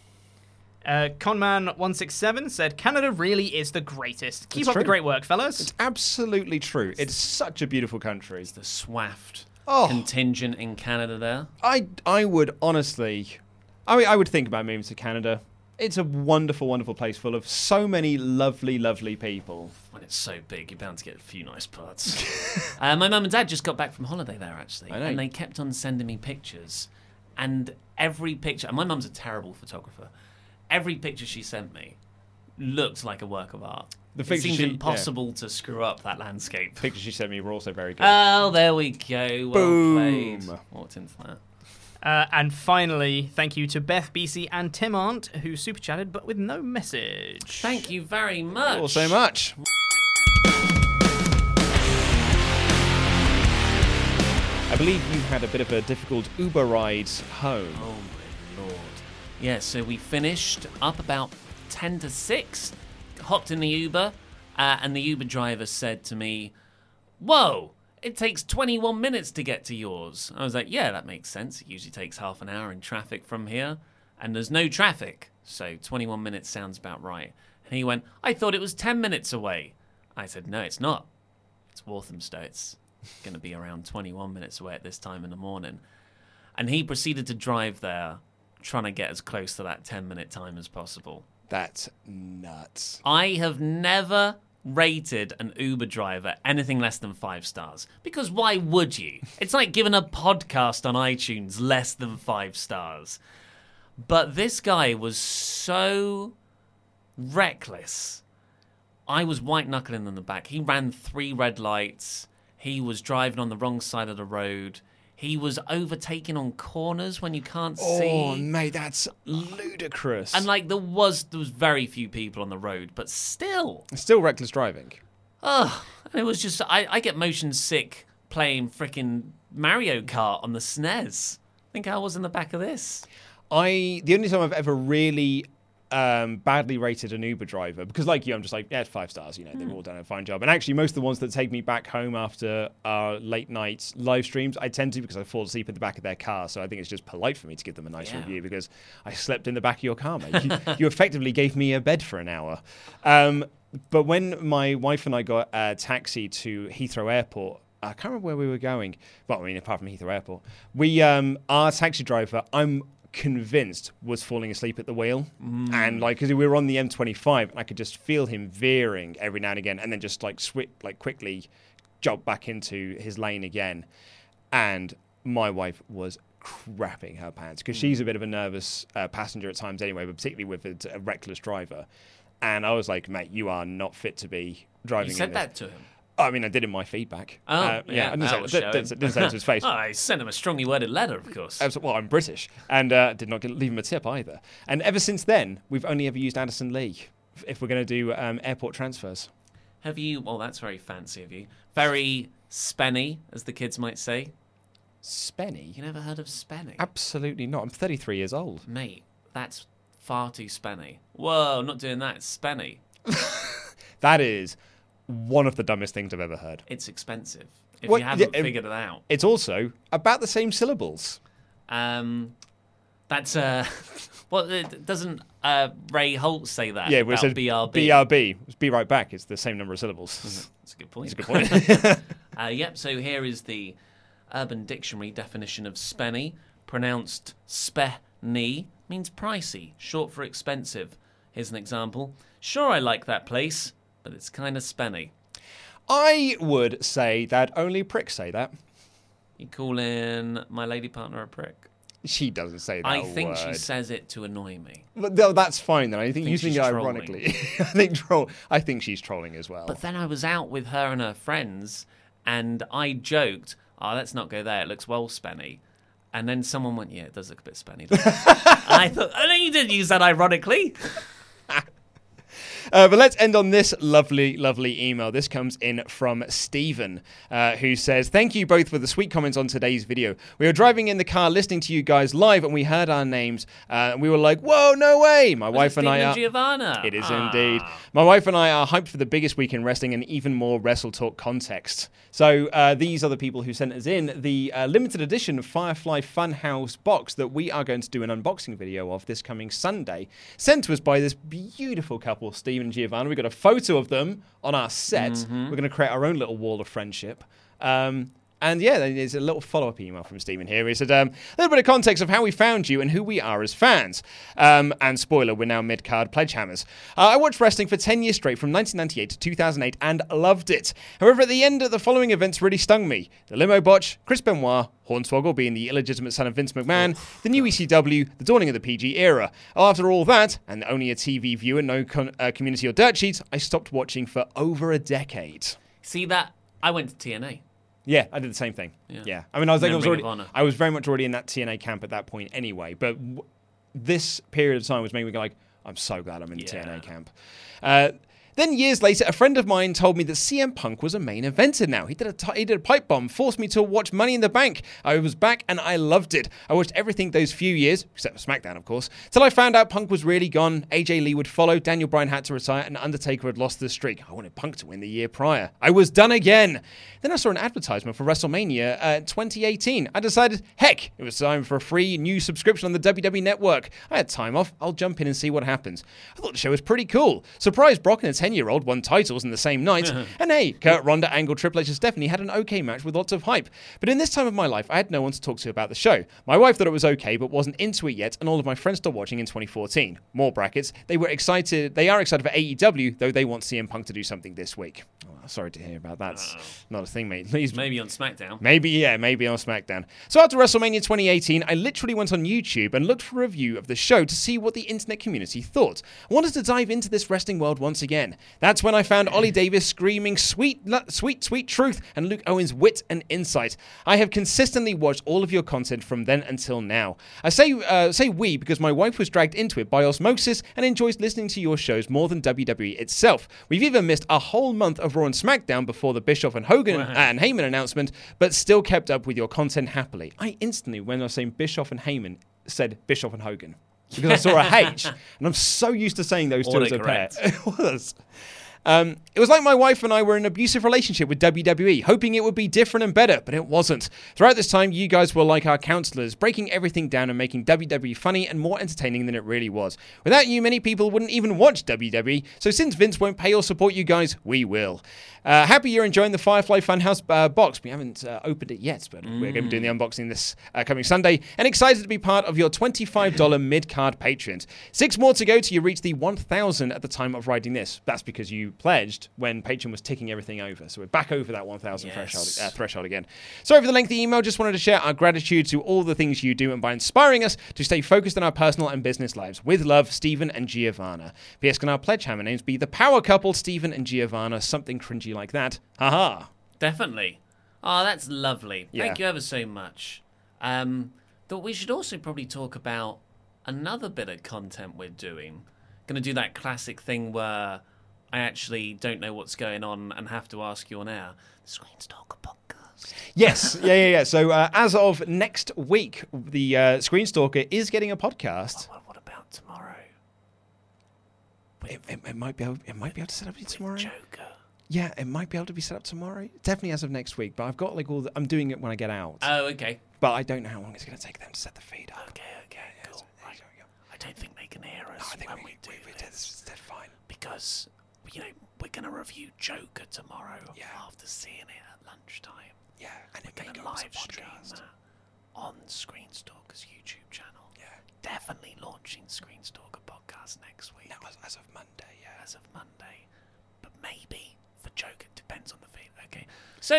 Conman167 said, Canada really is the greatest. Keep It's up the true. great work, fellas. It's absolutely true. It's such a beautiful country. It's the SWAFT Oh. contingent in Canada there. I would honestly, I would think about moving to Canada. It's a wonderful, wonderful place full of so many lovely, lovely people. When it's so big, you're bound to get a few nice parts. My mum and dad just got back from holiday there, actually. I know. And they kept on sending me pictures. And every picture, and my mum's a terrible photographer, every picture she sent me looked like a work of art. It seems impossible to screw up that landscape. Pictures she sent me were also very good. Oh, there we go. Well Boom. played. Walked into that. And finally, thank you to Beth BC and Tim Arndt, who super chatted but with no message. Thank you very much. Oh, so much. I believe you had a bit of a difficult Uber ride home. Oh, my Lord. Yeah, so we finished up about 10 to 6, hopped in the Uber, and the Uber driver said to me, whoa, it takes 21 minutes to get to yours. I was like, yeah, that makes sense. It usually takes half an hour in traffic from here, and there's no traffic, so 21 minutes sounds about right. And he went, I thought it was 10 minutes away. I said, no, it's not. It's Walthamstow. It's going to be around 21 minutes away at this time in the morning. And he proceeded to drive there, trying to get as close to that 10-minute time as possible. That's nuts. I have never rated an Uber driver anything less than 5 stars. Because why would you? It's like giving a podcast on iTunes less than 5 stars. But this guy was so reckless. I was white-knuckling in the back. He ran 3 red lights. He was driving on the wrong side of the road. He was overtaking on corners when you can't see. Oh, mate, that's ludicrous. And like there was very few people on the road, but still. Still reckless driving. Ugh. And it was just, I get motion sick playing frickin' Mario Kart on the SNES. Think how I was in the back of this. The only time I've ever really badly rated an Uber driver, because like you, I'm just like, yeah, it's 5 stars, they've all done a fine job. And actually most of the ones that take me back home after our late night live streams, I tend to, because I fall asleep in the back of their car, so I think it's just polite for me to give them a nice review, because I slept in the back of your car, mate. You effectively gave me a bed for an hour. But when my wife and I got a taxi to Heathrow Airport, I can't remember where we were going, but I mean, apart from Heathrow Airport, our taxi driver, I'm convinced, was falling asleep at the wheel. And like, because we were on the M25 and I could just feel him veering every now and again, and then just like quickly jump back into his lane again. And my wife was crapping her pants, because she's a bit of a nervous passenger at times anyway, but particularly with a reckless driver. And I was like, mate, you are not fit to be driving. You said that to him? I mean, I did in my feedback. Oh, yeah. I didn't say it to his face. Oh, I sent him a strongly worded letter, of course. Well, I'm British, and did not leave him a tip either. And ever since then, we've only ever used Addison Lee if we're going to do airport transfers. Have you? Well, that's very fancy of you. Very spenny, as the kids might say. Spenny? You never heard of Spenny? Absolutely not. I'm 33 years old. Mate, that's far too spenny. Whoa, not doing that. It's spenny. That is one of the dumbest things I've ever heard. It's expensive. If you haven't figured it out. It's also about the same syllables. That's doesn't Ray Holt say that? Yeah, where it about says BRB. BRB. It's be right back. It's the same number of syllables. That's a good point. That's a good point. Yep, so here is the Urban Dictionary definition of spenny. Pronounced spenny, means pricey, short for expensive. Here's an example. Sure, I like that place, but it's kind of spenny. I would say that only pricks say that. You calling my lady partner a prick? She doesn't say that I think word. she says it to annoy me. But no, that's fine then. I think you think it she's ironically. I think she's trolling as well. But then I was out with her and her friends, and I joked, "Oh, let's not go there. It looks well spenny." And then someone went, "Yeah, it does look a bit spenny." I thought, "Oh no, you didn't use that ironically." But let's end on this lovely, lovely email. This comes in from Stephen, who says, "Thank you both for the sweet comments on today's video. We were driving in the car listening to you guys live, and we heard our names. And we were like, whoa, no way. My wife and I are... Giovanna. It is indeed. My wife and I are hyped for the biggest week in wrestling and even more Wrestle Talk context." So these are the people who sent us in the limited edition Firefly Funhouse box that we are going to do an unboxing video of this coming Sunday, sent to us by this beautiful couple, Steve and Giovanna. We've got a photo of them on our set. Mm-hmm. We're going to create our own little wall of friendship. And yeah, there's a little follow-up email from Stephen here. He said, a little bit of context of how we found you and who we are as fans. And spoiler, we're now mid-card Pledgehammers. I watched wrestling for 10 years straight from 1998 to 2008 and loved it. However, at the end, the following events really stung me. The limo botch, Chris Benoit, Hornswoggle being the illegitimate son of Vince McMahon, the new ECW, the dawning of the PG era. After all that, and only a TV viewer, no community or dirt sheets, I stopped watching for over a decade. See that? I went to TNA. Yeah, I did the same thing. Yeah. I mean, I was very much already in that TNA camp at that point anyway, but this period of time was making me go like, I'm so glad I'm in the TNA camp. Then years later, a friend of mine told me that CM Punk was a main eventer now. He did a pipe bomb, forced me to watch Money in the Bank. I was back and I loved it. I watched everything those few years, except for SmackDown, of course, till I found out Punk was really gone. AJ Lee would follow, Daniel Bryan had to retire, and Undertaker had lost the streak. I wanted Punk to win the year prior. I was done again. Then I saw an advertisement for WrestleMania 2018. I decided, heck, it was time for a free new subscription on the WWE Network. I had time off. I'll jump in and see what happens. I thought the show was pretty cool. Surprised Brock and a 10-year-old won titles in the same night. And hey, Kurt, Ronda, Angle, Triple H has definitely had an okay match with lots of hype. But in this time of my life, I had no one to talk to about the show. My wife thought it was okay, but wasn't into it yet, and all of my friends stopped watching in 2014. More brackets. They are excited for AEW, though they want CM Punk to do something this week. Oh, sorry to hear about that. Not a thing, mate. Maybe on SmackDown. Maybe on SmackDown. So after WrestleMania 2018, I literally went on YouTube and looked for a review of the show to see what the internet community thought. I wanted to dive into this wrestling world once again. That's when I found Ollie Davis screaming sweet truth and Luke Owen's wit and insight. I have consistently watched all of your content from then until now. I say we because my wife was dragged into it by osmosis and enjoys listening to your shows more than WWE itself. We've even missed a whole month of Raw and SmackDown before the Bischoff and Hogan and Heyman announcement, but still kept up with your content happily. I instantly, when I was saying Bischoff and Heyman, said Bischoff and Hogan because I saw a H, and I'm so used to saying those two as a pair. It was. It was like my wife and I were in an abusive relationship with WWE, hoping it would be different and better, but it wasn't. Throughout this time, you guys were like our counselors, breaking everything down and making WWE funny and more entertaining than it really was. Without you, many people wouldn't even watch WWE, so since Vince won't pay or support you guys, we will. Happy you're enjoying the Firefly Funhouse box. We haven't opened it yet, but we're going to be doing the unboxing this coming Sunday, and excited to be part of your $25 mid-card patrons. 6 more to go till you reach the 1,000 at the time of writing this. That's because you pledged when Patreon was ticking everything over. So we're back over that 1,000 threshold again. Sorry for the lengthy email. Just wanted to share our gratitude to all the things you do and by inspiring us to stay focused on our personal and business lives. With love, Stephen and Giovanna. P.S. Can our Pledgehammer names be the power couple, Stephen and Giovanna? Something cringy like that. Haha. Definitely. Oh, that's lovely. Yeah. Thank you ever so much. But we should also probably talk about another bit of content we're doing. Going to do that classic thing where I actually don't know what's going on and have to ask you on air. The Screens Talker podcast. Yes, yeah. So as of next week, the Screen Stalker is getting a podcast. What about tomorrow? It might be able to set up tomorrow. Joker. Yeah, it might be able to be set up tomorrow. Definitely as of next week. But I've got I'm doing it when I get out. Oh, okay. But I don't know how long it's going to take them to set the feed up. Okay, cool. Right. I don't think they can hear us when we do this. That's fine. Because, we're going to review Joker tomorrow after seeing it at lunchtime. Yeah, and we're going to live stream that on Screen Stalker's YouTube channel. Yeah. Definitely launching Screen Stalker podcast next week. No, as of Monday, yeah. As of Monday. But maybe for Joker, depends on the feed. Okay. So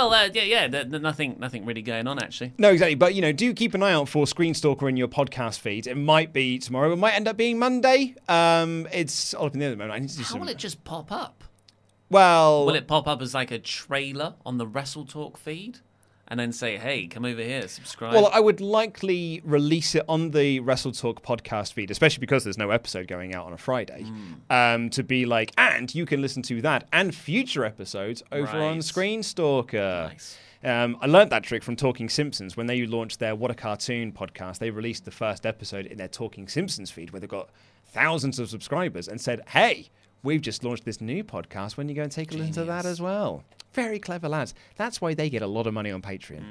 nothing really going on actually. No, exactly. But do keep an eye out for Screen Stalker in your podcast feeds. It might be tomorrow. It might end up being Monday. It's all up in the air at the moment. I need to do How will it just pop up? Well, will it pop up as like a trailer on the Wrestle Talk feed, and then say, "Hey, come over here, subscribe"? Well, I would likely release it on the Wrestle Talk podcast feed, especially because there's no episode going out on a Friday. To be like, and you can listen to that and future episodes over on Screen Stalker. Nice. I learned that trick from Talking Simpsons. When they launched their What a Cartoon podcast, they released the first episode in their Talking Simpsons feed where they've got thousands of subscribers and said, "Hey, we've just launched this new podcast. When you go and take a listen to that as well." Very clever lads. That's why they get a lot of money on Patreon.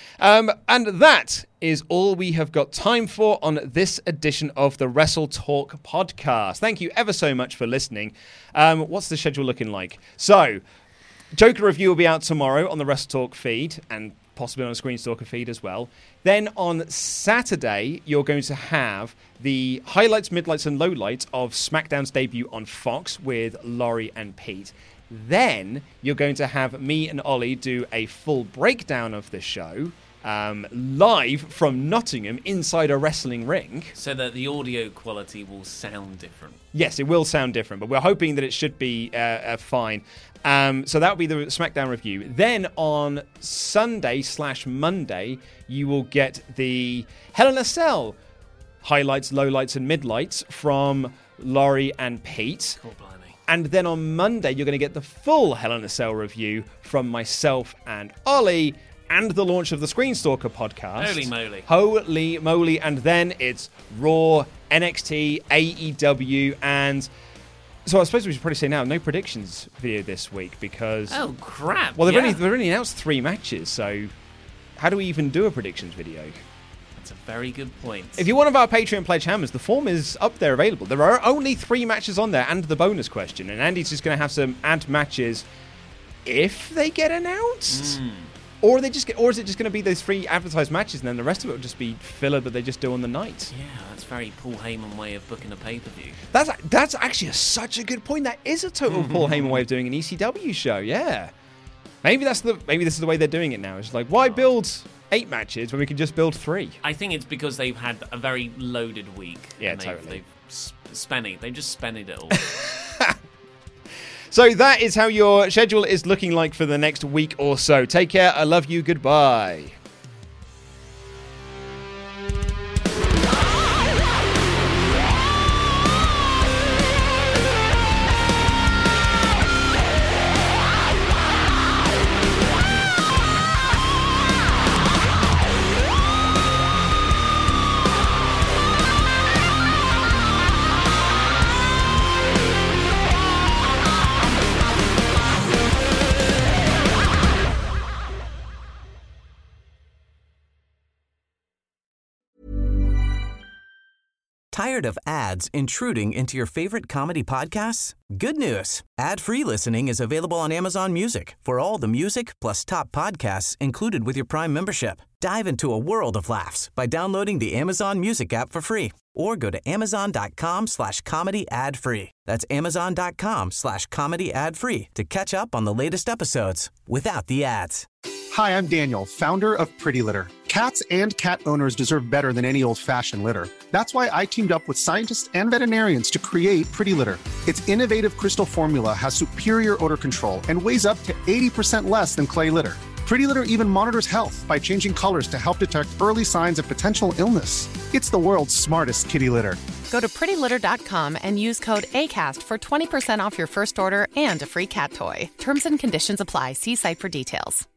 And that is all we have got time for on this edition of the Wrestle Talk podcast. Thank you ever so much for listening. What's the schedule looking like? So, Joker review will be out tomorrow on the Wrestle Talk feed and possibly on a Screen Stalker feed as well. Then on Saturday, you're going to have the highlights, midlights, and lowlights of SmackDown's debut on Fox with Laurie and Pete. Then you're going to have me and Ollie do a full breakdown of the show live from Nottingham inside a wrestling ring. So that the audio quality will sound different. Yes, it will sound different, but we're hoping that it should be fine. So that will be the SmackDown review. Then on Sunday/Monday, you will get the Hell in a Cell highlights, lowlights, and midlights from Laurie and Pete. Cool, blimey. And then on Monday, you're going to get the full Hell in a Cell review from myself and Ollie, and the launch of the Screen Stalker podcast. Holy moly. Holy moly. And then it's Raw, NXT, AEW, and... So I suppose we should probably say now, no predictions video this week because... Oh, crap. Well, they've only announced 3 matches, so how do we even do a predictions video? That's a very good point. If you're one of our Patreon Pledge Hammers, the form is up there available. There are only 3 matches on there and the bonus question, and Andy's just going to have some add matches if they get announced. Or is it just going to be those 3 advertised matches and then the rest of it will just be filler that they just do on the night? Yeah, that's very Paul Heyman way of booking a pay-per-view. That's actually such a good point. That is a total Paul Heyman way of doing an ECW show. Yeah, maybe this is the way they're doing it now. It's like, why build 8 matches when we can just build 3? I think it's because they've had a very loaded week. Yeah, and totally. They've just spent it all. So that is how your schedule is looking like for the next week or so. Take care. I love you. Goodbye. Tired of ads intruding into your favorite comedy podcasts? Good news. Ad-free listening is available on Amazon Music for all the music plus top podcasts included with your Prime membership. Dive into a world of laughs by downloading the Amazon Music app for free or go to amazon.com/comedy ad-free. That's amazon.com/comedy ad-free to catch up on the latest episodes without the ads. Hi, I'm Daniel, founder of Pretty Litter. Cats and cat owners deserve better than any old-fashioned litter. That's why I teamed up with scientists and veterinarians to create Pretty Litter. Its innovative crystal formula has superior odor control and weighs up to 80% less than clay litter. Pretty Litter even monitors health by changing colors to help detect early signs of potential illness. It's the world's smartest kitty litter. Go to prettylitter.com and use code ACAST for 20% off your first order and a free cat toy. Terms and conditions apply. See site for details.